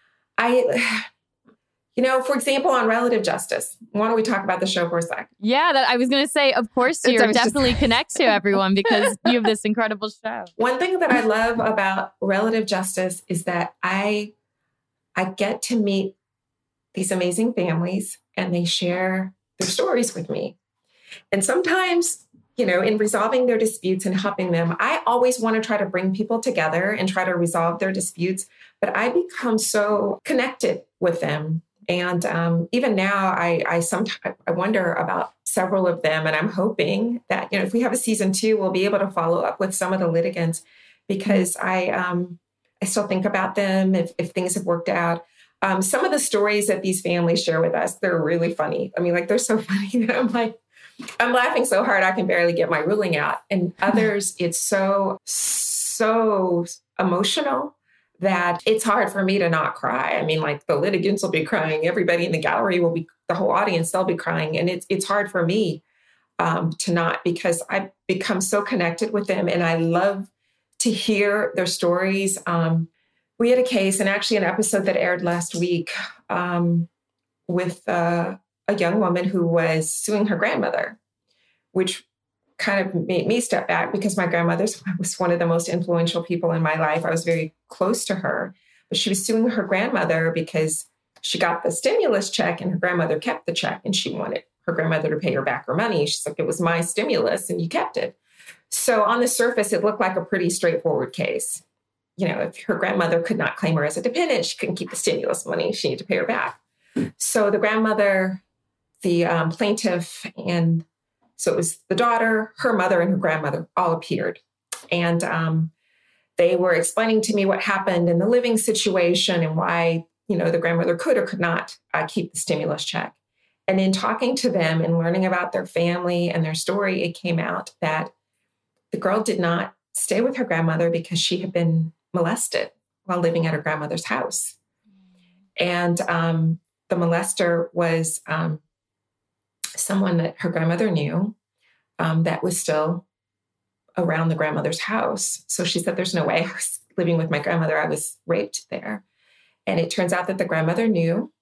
Speaker 5: I, you know, for example, on relative justice, why don't we talk about the show for a sec?
Speaker 8: Yeah, that I was going to say, of course, you definitely just... connect to everyone because you have this incredible show.
Speaker 5: One thing that I love about relative justice is that I, I get to meet these amazing families and they share their stories with me. And sometimes, you know, in resolving their disputes and helping them, I always want to try to bring people together and try to resolve their disputes, but I become so connected with them. And um, even now, I, I sometimes I wonder about several of them, and I'm hoping that, you know, if we have a season two, we'll be able to follow up with some of the litigants because I um, I still think about them if, if things have worked out. Um, some of the stories that these families share with us, they're really funny. I mean, like, they're so funny that I'm like, I'm laughing so hard I can barely get my ruling out. And others, it's so, so emotional that it's hard for me to not cry. I mean, like, the litigants will be crying. Everybody in the gallery will be, the whole audience, they'll be crying. And it's it's hard for me um, to not, because I've become so connected with them and I love to hear their stories. Um, we had a case, and actually an episode that aired last week um, with uh, a young woman who was suing her grandmother, which kind of made me step back because my grandmother was one of the most influential people in my life. I was very close to her, but she was suing her grandmother because she got the stimulus check and her grandmother kept the check and she wanted her grandmother to pay her back her money. She's like, it was my stimulus and you kept it. So on the surface, it looked like a pretty straightforward case. You know, if her grandmother could not claim her as a dependent, she couldn't keep the stimulus money. She needed to pay her back. So the grandmother, the um, plaintiff, and so it was the daughter, her mother, and her grandmother all appeared. And um, they were explaining to me what happened in the living situation and why, you know, the grandmother could or could not uh, keep the stimulus check. And in talking to them and learning about their family and their story, it came out that the girl did not stay with her grandmother because she had been molested while living at her grandmother's house. And um, the molester was um, someone that her grandmother knew um, that was still around the grandmother's house. So she said, there's no way I was living with my grandmother. I was raped there. And it turns out that the grandmother knew.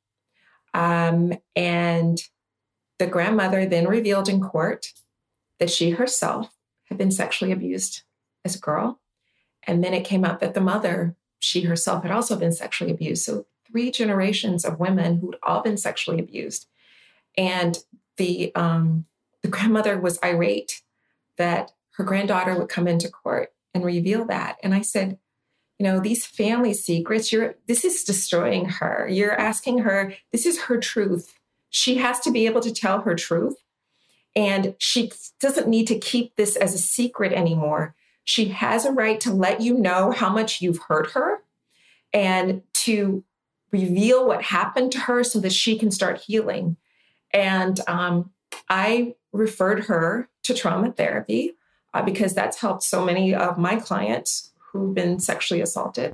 Speaker 5: Um, and the grandmother then revealed in court that she herself had been sexually abused as a girl. And then it came out that the mother, she herself had also been sexually abused. So three generations of women who'd all been sexually abused. And the um, the grandmother was irate that her granddaughter would come into court and reveal that. And I said, you know, these family secrets, you're this is destroying her. You're asking her, this is her truth. She has to be able to tell her truth. And she doesn't need to keep this as a secret anymore. She has a right to let you know how much you've hurt her and to reveal what happened to her so that she can start healing. And um, I referred her to trauma therapy uh, because that's helped so many of my clients who've been sexually assaulted.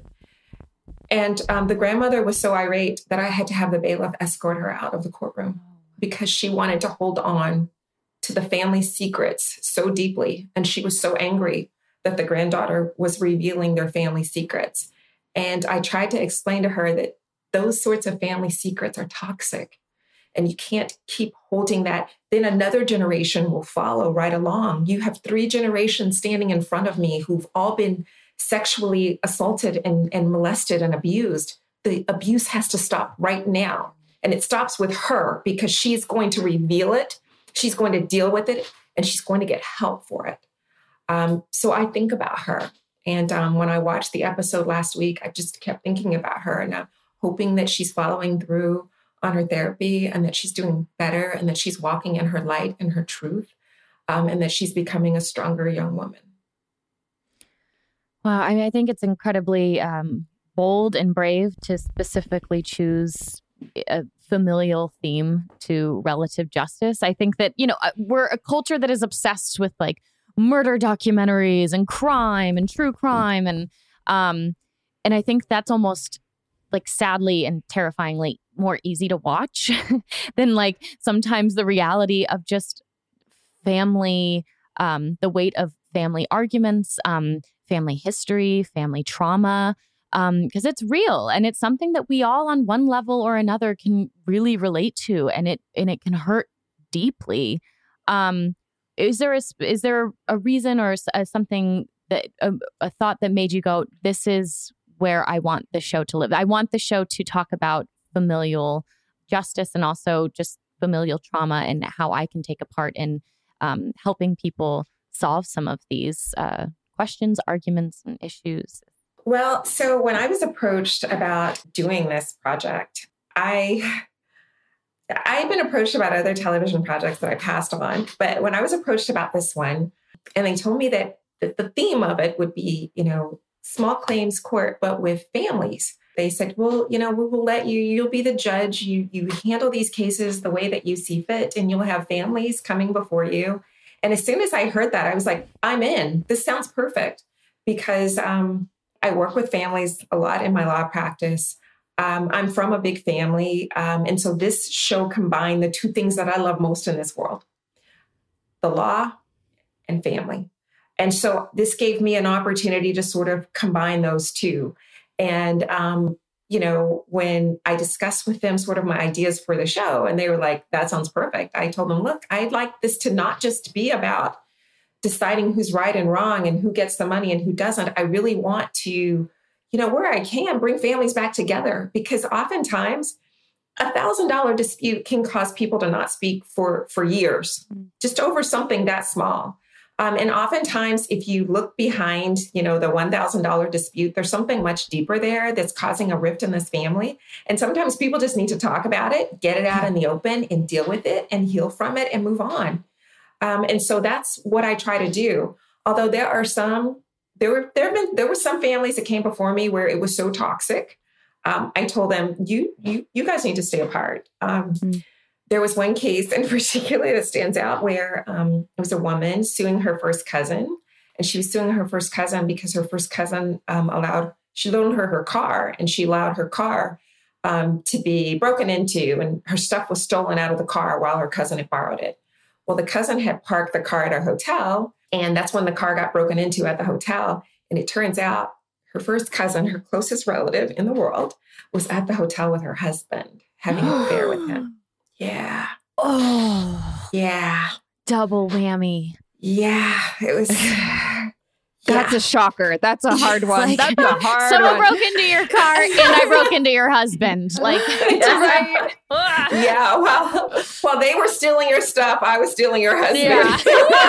Speaker 5: And um, the grandmother was so irate that I had to have the bailiff escort her out of the courtroom because she wanted to hold on to the family secrets so deeply. And she was so angry that the granddaughter was revealing their family secrets. And I tried to explain to her that those sorts of family secrets are toxic and you can't keep holding that. Then another generation will follow right along. You have three generations standing in front of me who've all been sexually assaulted and, and molested and abused. The abuse has to stop right now. And it stops with her because she's going to reveal it. She's going to deal with it and she's going to get help for it. Um, so I think about her. And um, when I watched the episode last week, I just kept thinking about her and I'm hoping that she's following through on her therapy and that she's doing better and that she's walking in her light and her truth. um, and that she's becoming a stronger young woman.
Speaker 8: Well, I mean, I think it's incredibly um, bold and brave to specifically choose a familial theme to relative justice. I think that, you know, we're a culture that is obsessed with like murder documentaries and crime and true crime. And, um, and I think that's almost like sadly and terrifyingly more easy to watch than like sometimes the reality of just family, um, the weight of family arguments, um, family history, family trauma, um, because it's real and it's something that we all on one level or another can really relate to, and it and it can hurt deeply. Um, is there a is there a reason or a, something that a, a thought that made you go, this is where I want the show to live? I want the show to talk about familial justice and also just familial trauma and how I can take a part in um, helping people solve some of these uh, questions, arguments, and issues.
Speaker 5: Well, so when I was approached about doing this project, I I had been approached about other television projects that I passed on, but when I was approached about this one, and they told me that the, the theme of it would be, you know, small claims court, but with families. They said, well, you know, we will let you, you'll be the judge. You, you handle these cases the way that you see fit, and you'll have families coming before you. And as soon as I heard that, I was like, I'm in. This sounds perfect, because um, I work with families a lot in my law practice. Um, I'm from a big family. Um, and so this show combined the two things that I love most in this world, the law and family. And so this gave me an opportunity to sort of combine those two. And, um, you know, when I discussed with them sort of my ideas for the show, and they were like, that sounds perfect. I told them, look, I'd like this to not just be about deciding who's right and wrong and who gets the money and who doesn't. I really want to, you know, where I can, bring families back together, because oftentimes a thousand dollar dispute can cause people to not speak for, for years, just over something that small. Um, and oftentimes, if you look behind, you know, the one thousand dollar dispute, there's something much deeper there that's causing a rift in this family. And sometimes people just need to talk about it, get it out in the open and deal with it and heal from it and move on. Um, and so that's what I try to do. Although there are some, there were, there have been, there were some families that came before me where it was so toxic. Um, I told them, you, you, you guys need to stay apart. Um, mm-hmm. There was one case in particular that stands out where um, it was a woman suing her first cousin, and she was suing her first cousin because her first cousin um, allowed, she loaned her her car, and she allowed her car um, to be broken into, and her stuff was stolen out of the car while her cousin had borrowed it. Well, the cousin had parked the car at a hotel, and that's when the car got broken into at the hotel. And it turns out her first cousin, her closest relative in the world, was at the hotel with her husband, having an affair with him. Yeah.
Speaker 8: Oh.
Speaker 5: Yeah.
Speaker 8: Double whammy.
Speaker 5: Yeah. It was.
Speaker 9: That's
Speaker 5: yeah.
Speaker 9: a shocker. That's a hard one.
Speaker 8: Like,
Speaker 9: That's a hard
Speaker 8: someone
Speaker 9: one.
Speaker 8: broke into your car and I broke into your husband. Like,
Speaker 5: right. Yeah. Well, while they were stealing your stuff, I was stealing your husband.
Speaker 8: Yeah.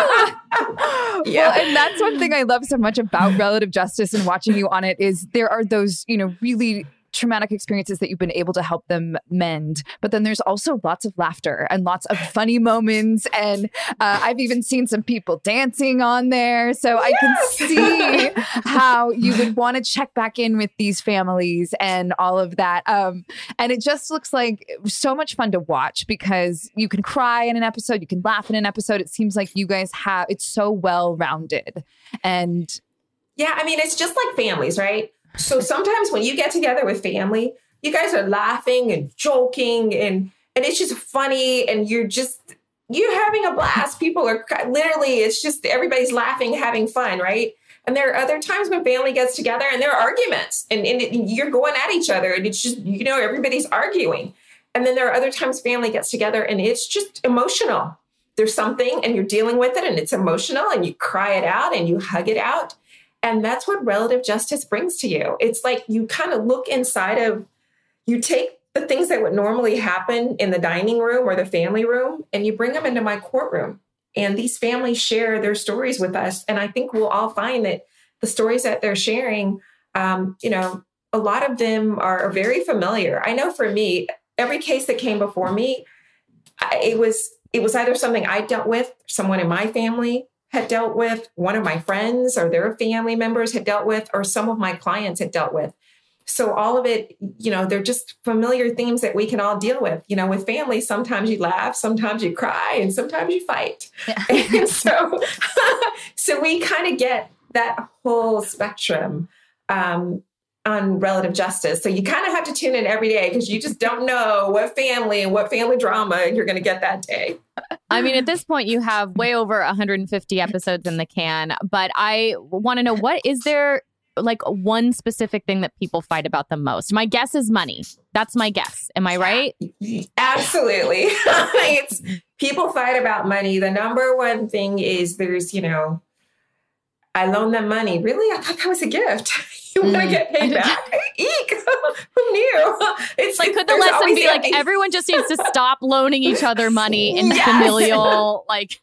Speaker 9: Yeah. Well, and that's one thing I love so much about relative justice and watching you on it is there are those, you know, really traumatic experiences that you've been able to help them mend. But then there's also lots of laughter and lots of funny moments. And uh, I've even seen some people dancing on there. So yes! I can see how you would want to check back in with these families and all of that. Um, and it just looks like it was so much fun to watch because you can cry in an episode, you can laugh in an episode. It seems like you guys have, it's so well-rounded. And
Speaker 5: yeah, I mean, it's just like families, right? So sometimes when you get together with family, you guys are laughing and joking and, and it's just funny and you're just, you're having a blast. People are literally, it's just everybody's laughing, having fun, right? And there are other times when family gets together and there are arguments and, and it, you're going at each other and it's just, you know, everybody's arguing. And then there are other times family gets together and it's just emotional. There's something and you're dealing with it and it's emotional and you cry it out and you hug it out. And that's what relative justice brings to you. It's like you kind of look inside of, you take the things that would normally happen in the dining room or the family room, and you bring them into my courtroom. And these families share their stories with us. And I think we'll all find that the stories that they're sharing, um, you know, a lot of them are, are very familiar. I know for me, every case that came before me, I, it was it was either something I dealt with, someone in my family had dealt with, one of my friends or their family members had dealt with, or some of my clients had dealt with. So all of it, you know, they're just familiar themes that we can all deal with. You know, with family, sometimes you laugh, sometimes you cry, and sometimes you fight. Yeah. And so, so we kind of get that whole spectrum um, on Relative Justice. So you kind of have to tune in every day because you just don't know what family and what family drama you're going to get that day.
Speaker 8: I mean, at this point, you have way over one hundred fifty episodes in the can. But I want to know, what is there like one specific thing that people fight about the most? My guess is money. That's my guess. Am I right?
Speaker 5: Absolutely. It's, people fight about money. The number one thing is there's, you know, I loan them money. Really? I thought that was a gift. You want to mm. get paid back? Eek! Who knew? It's
Speaker 8: like, could the lesson be like, everyone just needs to stop loaning each other money in yes. familial, like,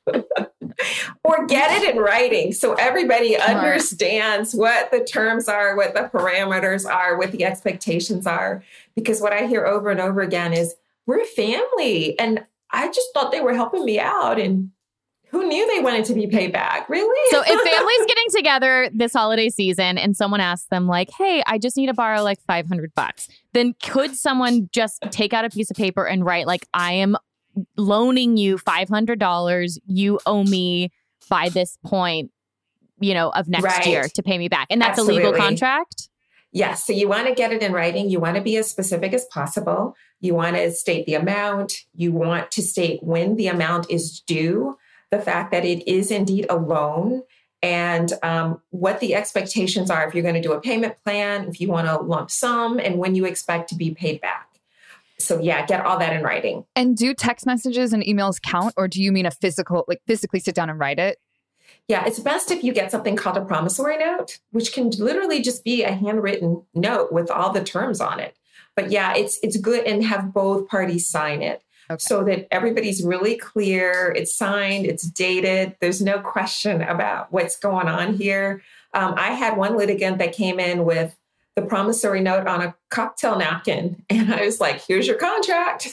Speaker 5: or get it in writing so everybody Smart. understands what the terms are, what the parameters are, what the expectations are. Because what I hear over and over again is, we're a family, and I just thought they were helping me out, and who knew they wanted to be paid back? Really?
Speaker 8: So if families getting together this holiday season and someone asks them like, hey, I just need to borrow like five hundred bucks, then could someone just take out a piece of paper and write like, I am loaning you five hundred dollars. You owe me by this point, you know, of next right. year to pay me back. And that's Absolutely. a legal contract?
Speaker 5: Yes. So you want to get it in writing. You want to be as specific as possible. You want to state the amount. You want to state when the amount is due. The fact that it is indeed a loan, and um, what the expectations are if you're going to do a payment plan, if you want a lump sum, and when you expect to be paid back. So yeah, get all that in writing.
Speaker 9: And do text messages and emails count, or do you mean a physical, like physically sit down and write it?
Speaker 5: Yeah, it's best if you get something called a promissory note, which can literally just be a handwritten note with all the terms on it. But yeah, it's it's good, and have both parties sign it. Okay. So that everybody's really clear. It's signed, it's dated. There's no question about what's going on here. Um, I had one litigant that came in with the promissory note on a cocktail napkin. And I was like, here's your contract.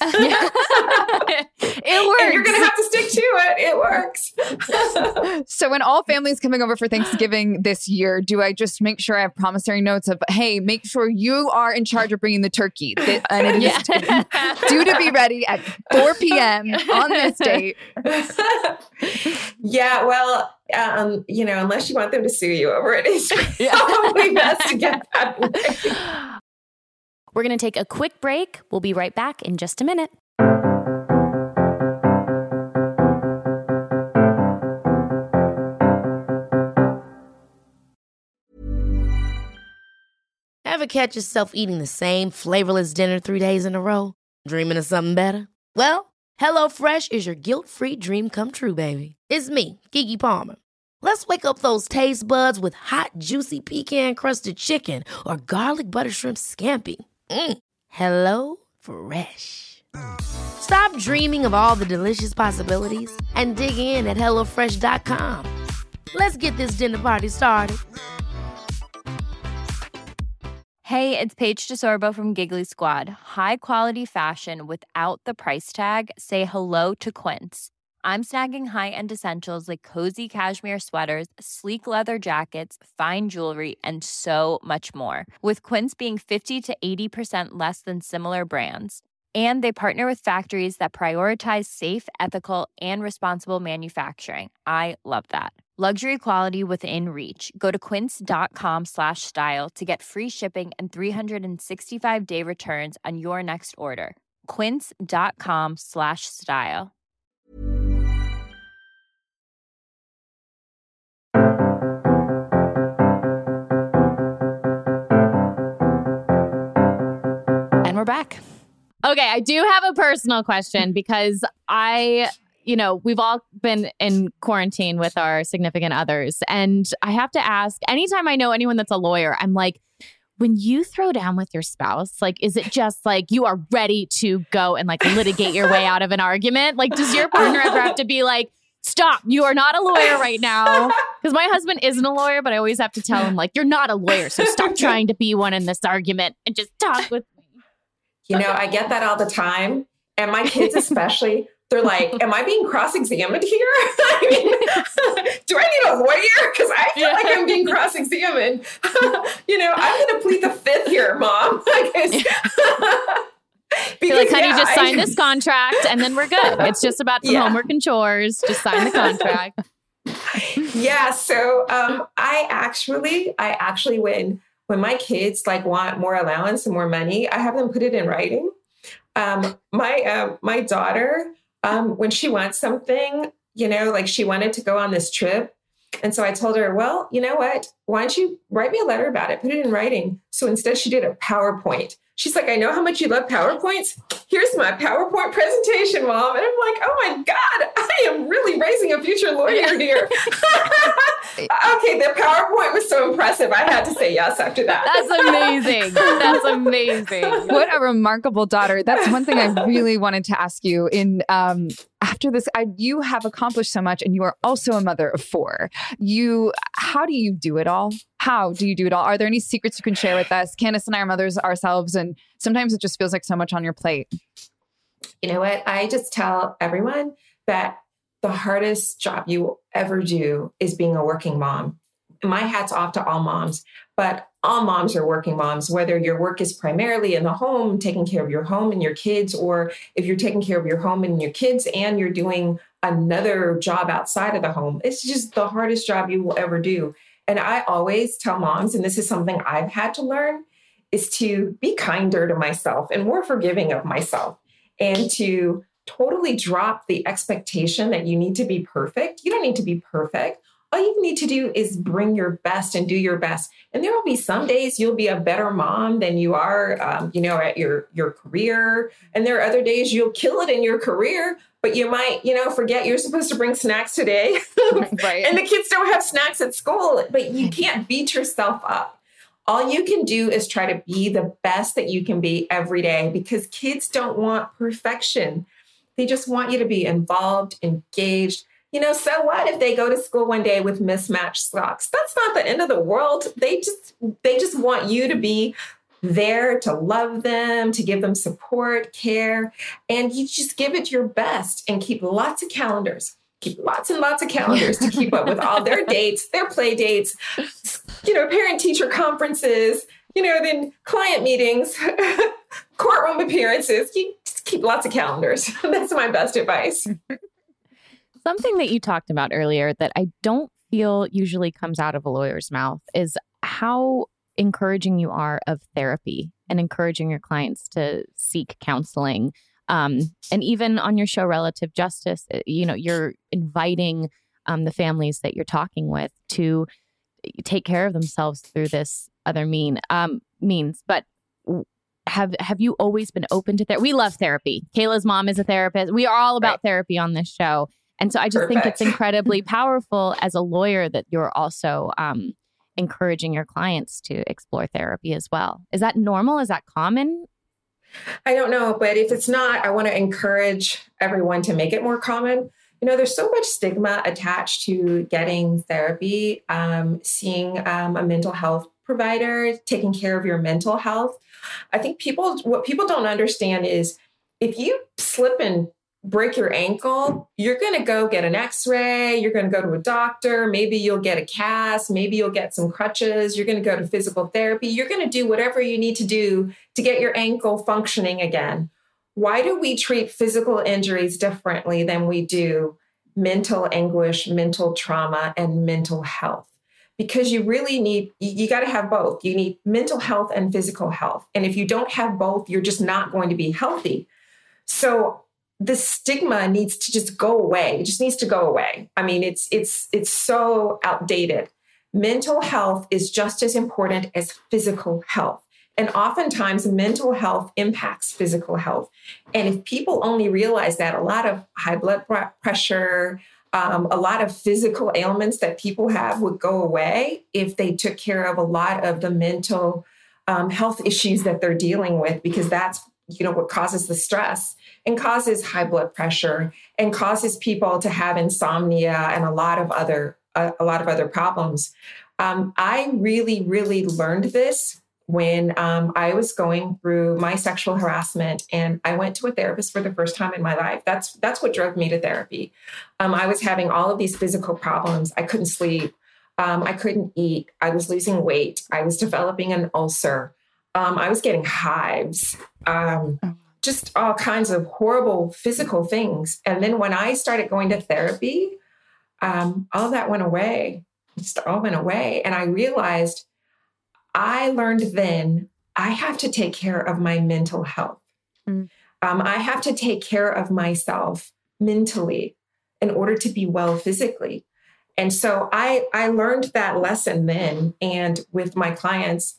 Speaker 8: It works.
Speaker 5: And you're going to have to stick to it. It works.
Speaker 9: So when all families coming over for Thanksgiving this year, do I just make sure I have promissory notes of, hey, make sure you are in charge of bringing the turkey. And it is yeah. due to be ready at four p.m. on this date.
Speaker 5: Yeah, well, um, you know, unless you want them to sue you over it, it's yeah. probably best to get that away.
Speaker 7: We're going to take a quick break. We'll be right back in just a minute.
Speaker 1: Ever catch yourself eating the same flavorless dinner three days in a row? Dreaming of something better? Well, HelloFresh is your guilt-free dream come true, baby. It's me, Keke Palmer. Let's wake up those taste buds with hot, juicy pecan-crusted chicken or garlic butter shrimp scampi. Mm. Hello Fresh. Stop dreaming of all the delicious possibilities and dig in at hello fresh dot com. Let's get this dinner party started.
Speaker 7: Hey, it's Paige DeSorbo from Giggly Squad. High quality fashion without the price tag. Say hello to Quince. I'm snagging high-end essentials like cozy cashmere sweaters, sleek leather jackets, fine jewelry, and so much more. With Quince being fifty to eighty percent less than similar brands. And they partner with factories that prioritize safe, ethical, and responsible manufacturing. I love that. Luxury quality within reach. Go to quince.com slash style to get free shipping and three sixty-five day returns on your next order. Quince.com slash style. And we're back.
Speaker 8: Okay, I do have a personal question because I, you know, we've all been in quarantine with our significant others. And I have to ask, anytime I know anyone that's a lawyer, I'm like, when you throw down with your spouse, like, is it just like you are ready to go and like litigate your way out of an argument? Like, does your partner ever have to be like, stop, you are not a lawyer right now? Because my husband isn't a lawyer, but I always have to tell him, like, you're not a lawyer, so stop trying to be one in this argument and just talk with me.
Speaker 5: You know, I get that all the time. And my kids especially, They're like, am I being cross-examined here? I mean, do I need a lawyer? Because I feel yeah. like I'm being cross-examined. You know, I'm going to plead the fifth here, Mom. Because,
Speaker 8: like, honey,
Speaker 5: yeah,
Speaker 8: just sign
Speaker 5: I,
Speaker 8: this contract and then we're good. It's just about some yeah. homework and chores. Just sign the contract.
Speaker 5: Yeah. So um, I actually, I actually, when when my kids like want more allowance and more money, I have them put it in writing. Um, my uh, my daughter. Um, when she wants something, you know, like she wanted to go on this trip. And so I told her, well, you know what? Why don't you write me a letter about it? Put it in writing. So instead she did a PowerPoint. She's like, I know how much you love PowerPoints. Here's my PowerPoint presentation, Mom. And I'm like, oh my God, I am really raising a future lawyer here. Okay, the PowerPoint was so impressive. I had to say yes after that.
Speaker 8: That's amazing. That's amazing.
Speaker 9: What a remarkable daughter. That's one thing I really wanted to ask you. In um, after this, I, you have accomplished so much, and you are also a mother of four. You, how do you do it all? How do you do it all? Are there any secrets you can share with us? Candace and I are mothers ourselves, and sometimes it just feels like so much on your plate.
Speaker 5: You know what? I just tell everyone that the hardest job you will ever do is being a working mom. My hat's off to all moms, but all moms are working moms, whether your work is primarily in the home, taking care of your home and your kids, or if you're taking care of your home and your kids and you're doing another job outside of the home. It's just the hardest job you will ever do. And I always tell moms, and this is something I've had to learn, is to be kinder to myself and more forgiving of myself, and to totally drop the expectation that you need to be perfect. You don't need to be perfect. All you need to do is bring your best and do your best. And there will be some days you'll be a better mom than you are, um, you know, at your, your career. And there are other days you'll kill it in your career, but you might, you know, forget you're supposed to bring snacks today. Right. And the kids don't have snacks at school, but you can't beat yourself up. All you can do is try to be the best that you can be every day, because kids don't want perfection. They just want you to be involved, engaged. You know, so what if they go to school one day with mismatched socks? That's not the end of the world. They just they just want you to be there, to love them, to give them support, care, and you just give it your best and keep lots of calendars. Keep lots and lots of calendars to keep up with all their dates, their play dates, you know, parent-teacher conferences, you know, then client meetings, courtroom appearances. You just keep lots of calendars. That's my best advice.
Speaker 8: Something that you talked about earlier that I don't feel usually comes out of a lawyer's mouth is how encouraging you are of therapy and encouraging your clients to seek counseling. Um, and even on your show, Relative Justice, you know, you're inviting um, the families that you're talking with to take care of themselves through this other mean um, means. But have have you always been open to therapy? We love therapy. Kayla's mom is a therapist. We are all about right. therapy on this show. And so I just Perfect. think it's incredibly powerful as a lawyer that you're also um, encouraging your clients to explore therapy as well. Is that normal? Is that common?
Speaker 5: I don't know, but if it's not, I want to encourage everyone to make it more common. You know, there's so much stigma attached to getting therapy, um, seeing um, a mental health provider, taking care of your mental health. I think people, what people don't understand is if you slip and break your ankle, you're going to go get an x-ray, you're going to go to a doctor, maybe you'll get a cast, maybe you'll get some crutches, you're going to go to physical therapy, you're going to do whatever you need to do to get your ankle functioning again. Why do we treat physical injuries differently than we do mental anguish, mental trauma, and mental health? Because you really need, you, you got to have both. You need mental health and physical health. And if you don't have both, you're just not going to be healthy. So the stigma needs to just go away. It just needs to go away. I mean, it's it's it's so outdated. Mental health is just as important as physical health. And oftentimes mental health impacts physical health. And if people only realize that, a lot of high blood pressure, um, a lot of physical ailments that people have would go away if they took care of a lot of the mental um, health issues that they're dealing with, because that's, you know, what causes the stress and causes high blood pressure and causes people to have insomnia and a lot of other, uh, a lot of other problems. Um, I really, really learned this when um, I was going through my sexual harassment, and I went to a therapist for the first time in my life. That's that's what drove me to therapy. Um, I was having all of these physical problems. I couldn't sleep. Um, I couldn't eat. I was losing weight. I was developing an ulcer. Um, I was getting hives. Um, just all kinds of horrible physical things. And then when I started going to therapy, um, all that went away. It just all went away. And I realized I learned then I have to take care of my mental health. Mm. Um, I have to take care of myself mentally in order to be well physically. And so I, I learned that lesson then. And with my clients,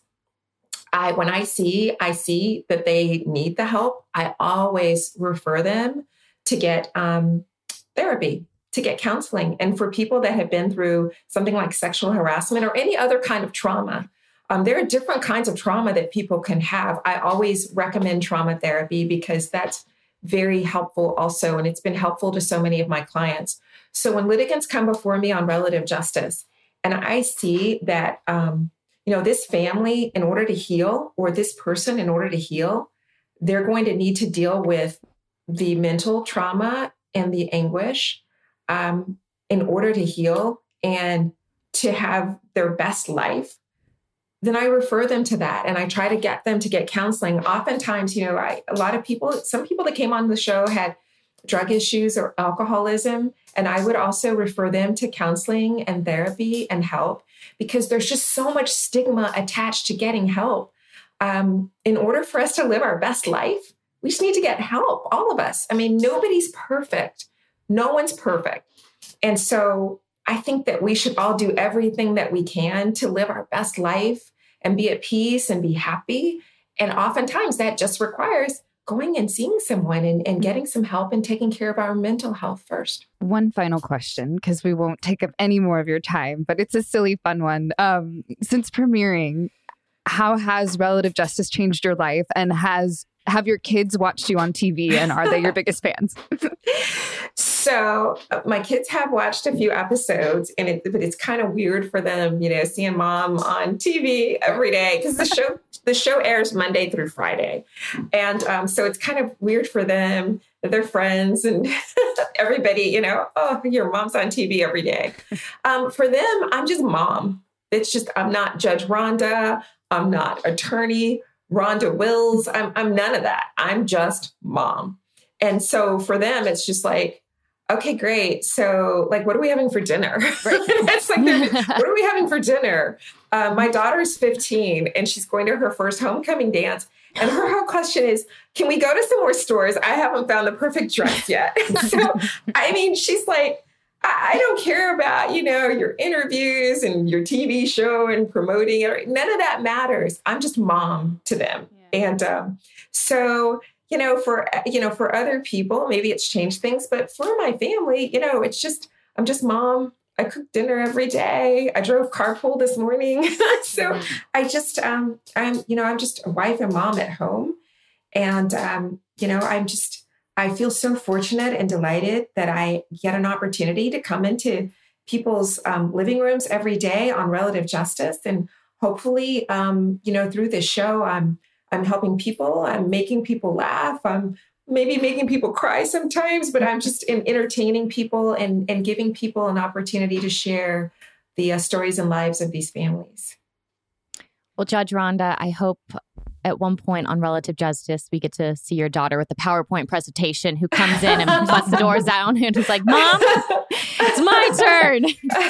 Speaker 5: I, when I see, I see that they need the help, I always refer them to get um, therapy, to get counseling. And for people that have been through something like sexual harassment or any other kind of trauma, um, there are different kinds of trauma that people can have. I always recommend trauma therapy because that's very helpful also. And it's been helpful to so many of my clients. So when litigants come before me on relative justice, and I see that, um, you know, this family, in order to heal, or this person, in order to heal, they're going to need to deal with the mental trauma and the anguish um, in order to heal and to have their best life. Then I refer them to that, and I try to get them to get counseling. Oftentimes, you know, I, a lot of people, some people that came on the show had drug issues or alcoholism, and I would also refer them to counseling and therapy and help, because there's just so much stigma attached to getting help. Um, in order for us to live our best life, we just need to get help, all of us. I mean, nobody's perfect. No one's perfect. And so I think that we should all do everything that we can to live our best life and be at peace and be happy. And oftentimes that just requires going and seeing someone and, and getting some help and taking care of our mental health first.
Speaker 9: One final question, because we won't take up any more of your time, but it's a silly, fun one. Um, since premiering, how has Relative Justice changed your life? And has have your kids watched you on T V, and are they your biggest fans?
Speaker 5: So uh, my kids have watched a few episodes, and it, but it's kind of weird for them, you know, seeing mom on T V every day, because the show the show airs Monday through Friday, and um, so it's kind of weird for them, their friends, and everybody, you know, oh, your mom's on T V every day. Um, for them, I'm just mom. It's just I'm not Judge Rhonda. I'm not attorney Rhonda Wills. I'm I'm none of that. I'm just mom. And so for them, it's just like, okay, great. So like, what are we having for dinner? Right. It's like, what are we having for dinner? Uh, my daughter's fifteen and she's going to her first homecoming dance. And her whole question is, can we go to some more stores? I haven't found the perfect dress yet. So, I mean, she's like, I, I don't care about, you know, your interviews and your T V show and promoting it. None of that matters. I'm just mom to them. Yeah. And um, so, you know, for, you know, for other people, maybe it's changed things, but for my family, you know, it's just, I'm just mom. I cook dinner every day. I drove carpool this morning. So mm-hmm. I just, um, I'm, you know, I'm just a wife and mom at home. And, um, you know, I'm just, I feel so fortunate and delighted that I get an opportunity to come into people's um, living rooms every day on relative justice. And hopefully, um, you know, through this show, I'm, I'm helping people. I'm making people laugh. I'm maybe making people cry sometimes, but I'm just in entertaining people and, and giving people an opportunity to share the uh, stories and lives of these families.
Speaker 8: Well, Judge Rhonda, I hope at one point on Relative Justice, we get to see your daughter with the PowerPoint presentation who comes in and busts the doors down and is like, Mom, it's my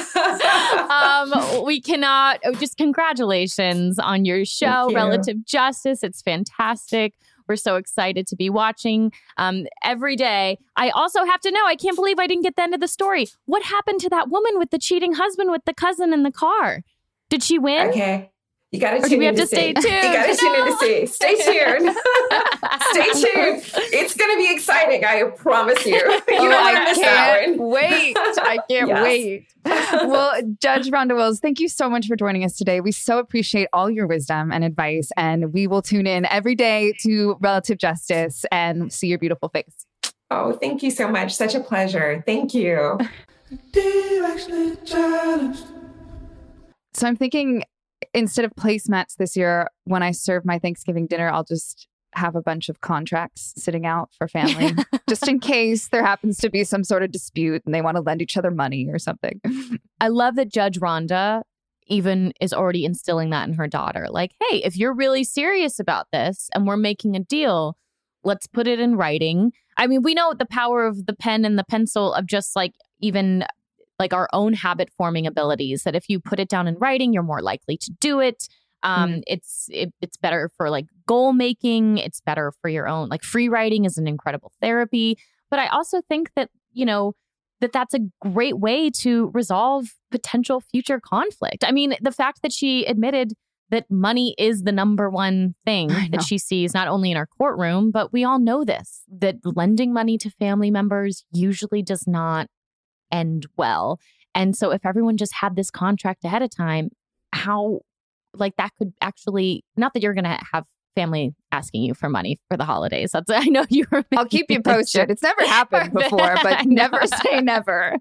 Speaker 8: turn. um, we cannot, oh, just congratulations on your show, you. Relative Justice. It's fantastic. We're so excited to be watching um, every day. I also have to know, I can't believe I didn't get the end of the story. What happened to that woman with the cheating husband with the cousin in the car? Did she win?
Speaker 5: Okay. You got to
Speaker 8: tune in. We have to, to stay tuned.
Speaker 5: You got to tune in to see. Stay tuned. Stay tuned. It's going to be exciting. I promise you. You
Speaker 9: oh,
Speaker 5: don't want to miss that
Speaker 9: one. Wait. I can't yes. wait. Well, Judge Rhonda Wills, thank you so much for joining us today. We so appreciate all your wisdom and advice, and we will tune in every day to Relative Justice and see your beautiful face.
Speaker 5: Oh, thank you so much. Such a pleasure. Thank you.
Speaker 9: So I'm thinking, instead of placemats this year, when I serve my Thanksgiving dinner, I'll just have a bunch of contracts sitting out for family, just in case there happens to be some sort of dispute and they want to lend each other money or something.
Speaker 8: I love that Judge Rhonda even is already instilling that in her daughter. Like, hey, if you're really serious about this and we're making a deal, let's put it in writing. I mean, we know the power of the pen and the pencil of just like even like our own habit forming abilities, that if you put it down in writing, you're more likely to do it. Um, mm. It's it, it's better for like goal making. It's better for your own, like free writing is an incredible therapy. But I also think that, you know, that that's a great way to resolve potential future conflict. I mean, the fact that she admitted that money is the number one thing that she sees, not only in our courtroom, but we all know this, that lending money to family members usually does not end well. And so if everyone just had this contract ahead of time, how like that could actually, not that you're going to have family asking you for money for the holidays. That's, I know you were.
Speaker 9: I'll keep you posted. It's never happened before, but never say never.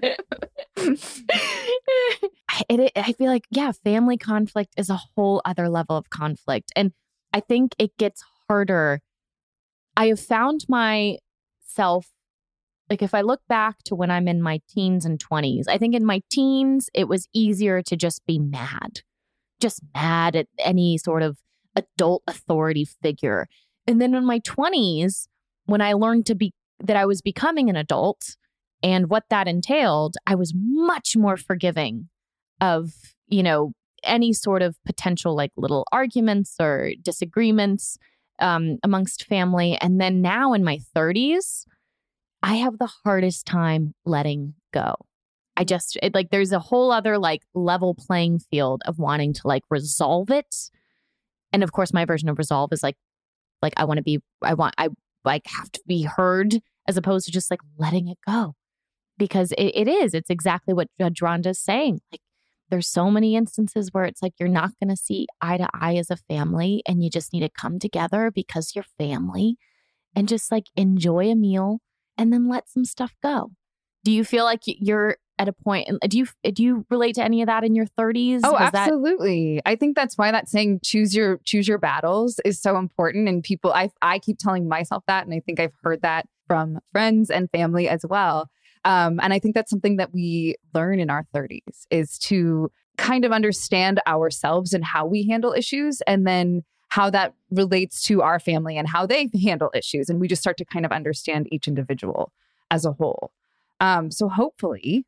Speaker 8: it, I feel like, yeah, family conflict is a whole other level of conflict. And I think it gets harder. I have found myself, like if I look back to when I'm in my teens and twenties, I think in my teens, it was easier to just be mad. Just mad at any sort of adult authority figure. And then in my twenties, when I learned to be that I was becoming an adult and what that entailed, I was much more forgiving of, you know, any sort of potential like little arguments or disagreements um, amongst family. And then now in my thirties, I have the hardest time letting go. I just it, like there's a whole other like level playing field of wanting to like resolve it. And of course, my version of resolve is like, like I want to be, I want, I like have to be heard as opposed to just like letting it go. Because it, it is, it's exactly what Judge Rhonda is saying. Like there's so many instances where it's like, you're not going to see eye to eye as a family and you just need to come together because you're family and just like enjoy a meal and then let some stuff go. Do you feel like you're at a point, do you do you relate to any of that in your thirties?
Speaker 9: Oh,
Speaker 8: Was
Speaker 9: absolutely. That... I think that's why that saying choose your choose your battles is so important. And people, I I keep telling myself that. And I think I've heard that from friends and family as well. Um, and I think that's something that we learn in our thirties is to kind of understand ourselves and how we handle issues and then how that relates to our family and how they handle issues. And we just start to kind of understand each individual as a whole. Um, so hopefully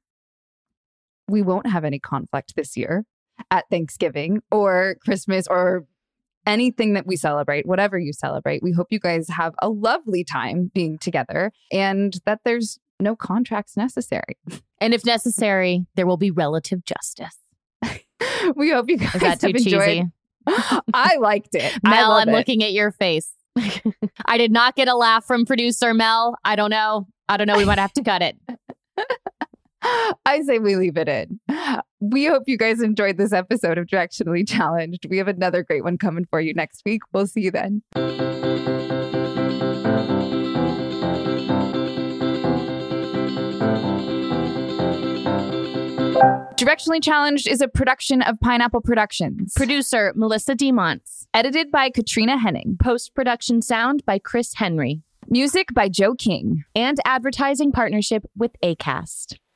Speaker 9: we won't have any conflict this year at Thanksgiving or Christmas or anything that we celebrate, whatever you celebrate. We hope you guys have a lovely time being together and that there's no contracts necessary.
Speaker 8: And if necessary, there will be relative justice.
Speaker 9: We hope you guys
Speaker 8: Is that too
Speaker 9: have enjoyed.
Speaker 8: Cheesy?
Speaker 9: I liked it.
Speaker 8: Mel,
Speaker 9: I
Speaker 8: I'm
Speaker 9: it.
Speaker 8: looking at your face. I did not get a laugh from producer Mel. I don't know. I don't know. We might have to cut it.
Speaker 9: I say we leave it in. We hope you guys enjoyed this episode of Directionally Challenged. We have another great one coming for you next week. We'll see you then. Directionally Challenged is a production of Pineapple Productions.
Speaker 8: Producer Melissa DeMonts.
Speaker 9: Edited by Katrina Henning.
Speaker 8: Post-production sound by Chris Henry.
Speaker 9: Music by Joe King.
Speaker 8: And advertising partnership with Acast.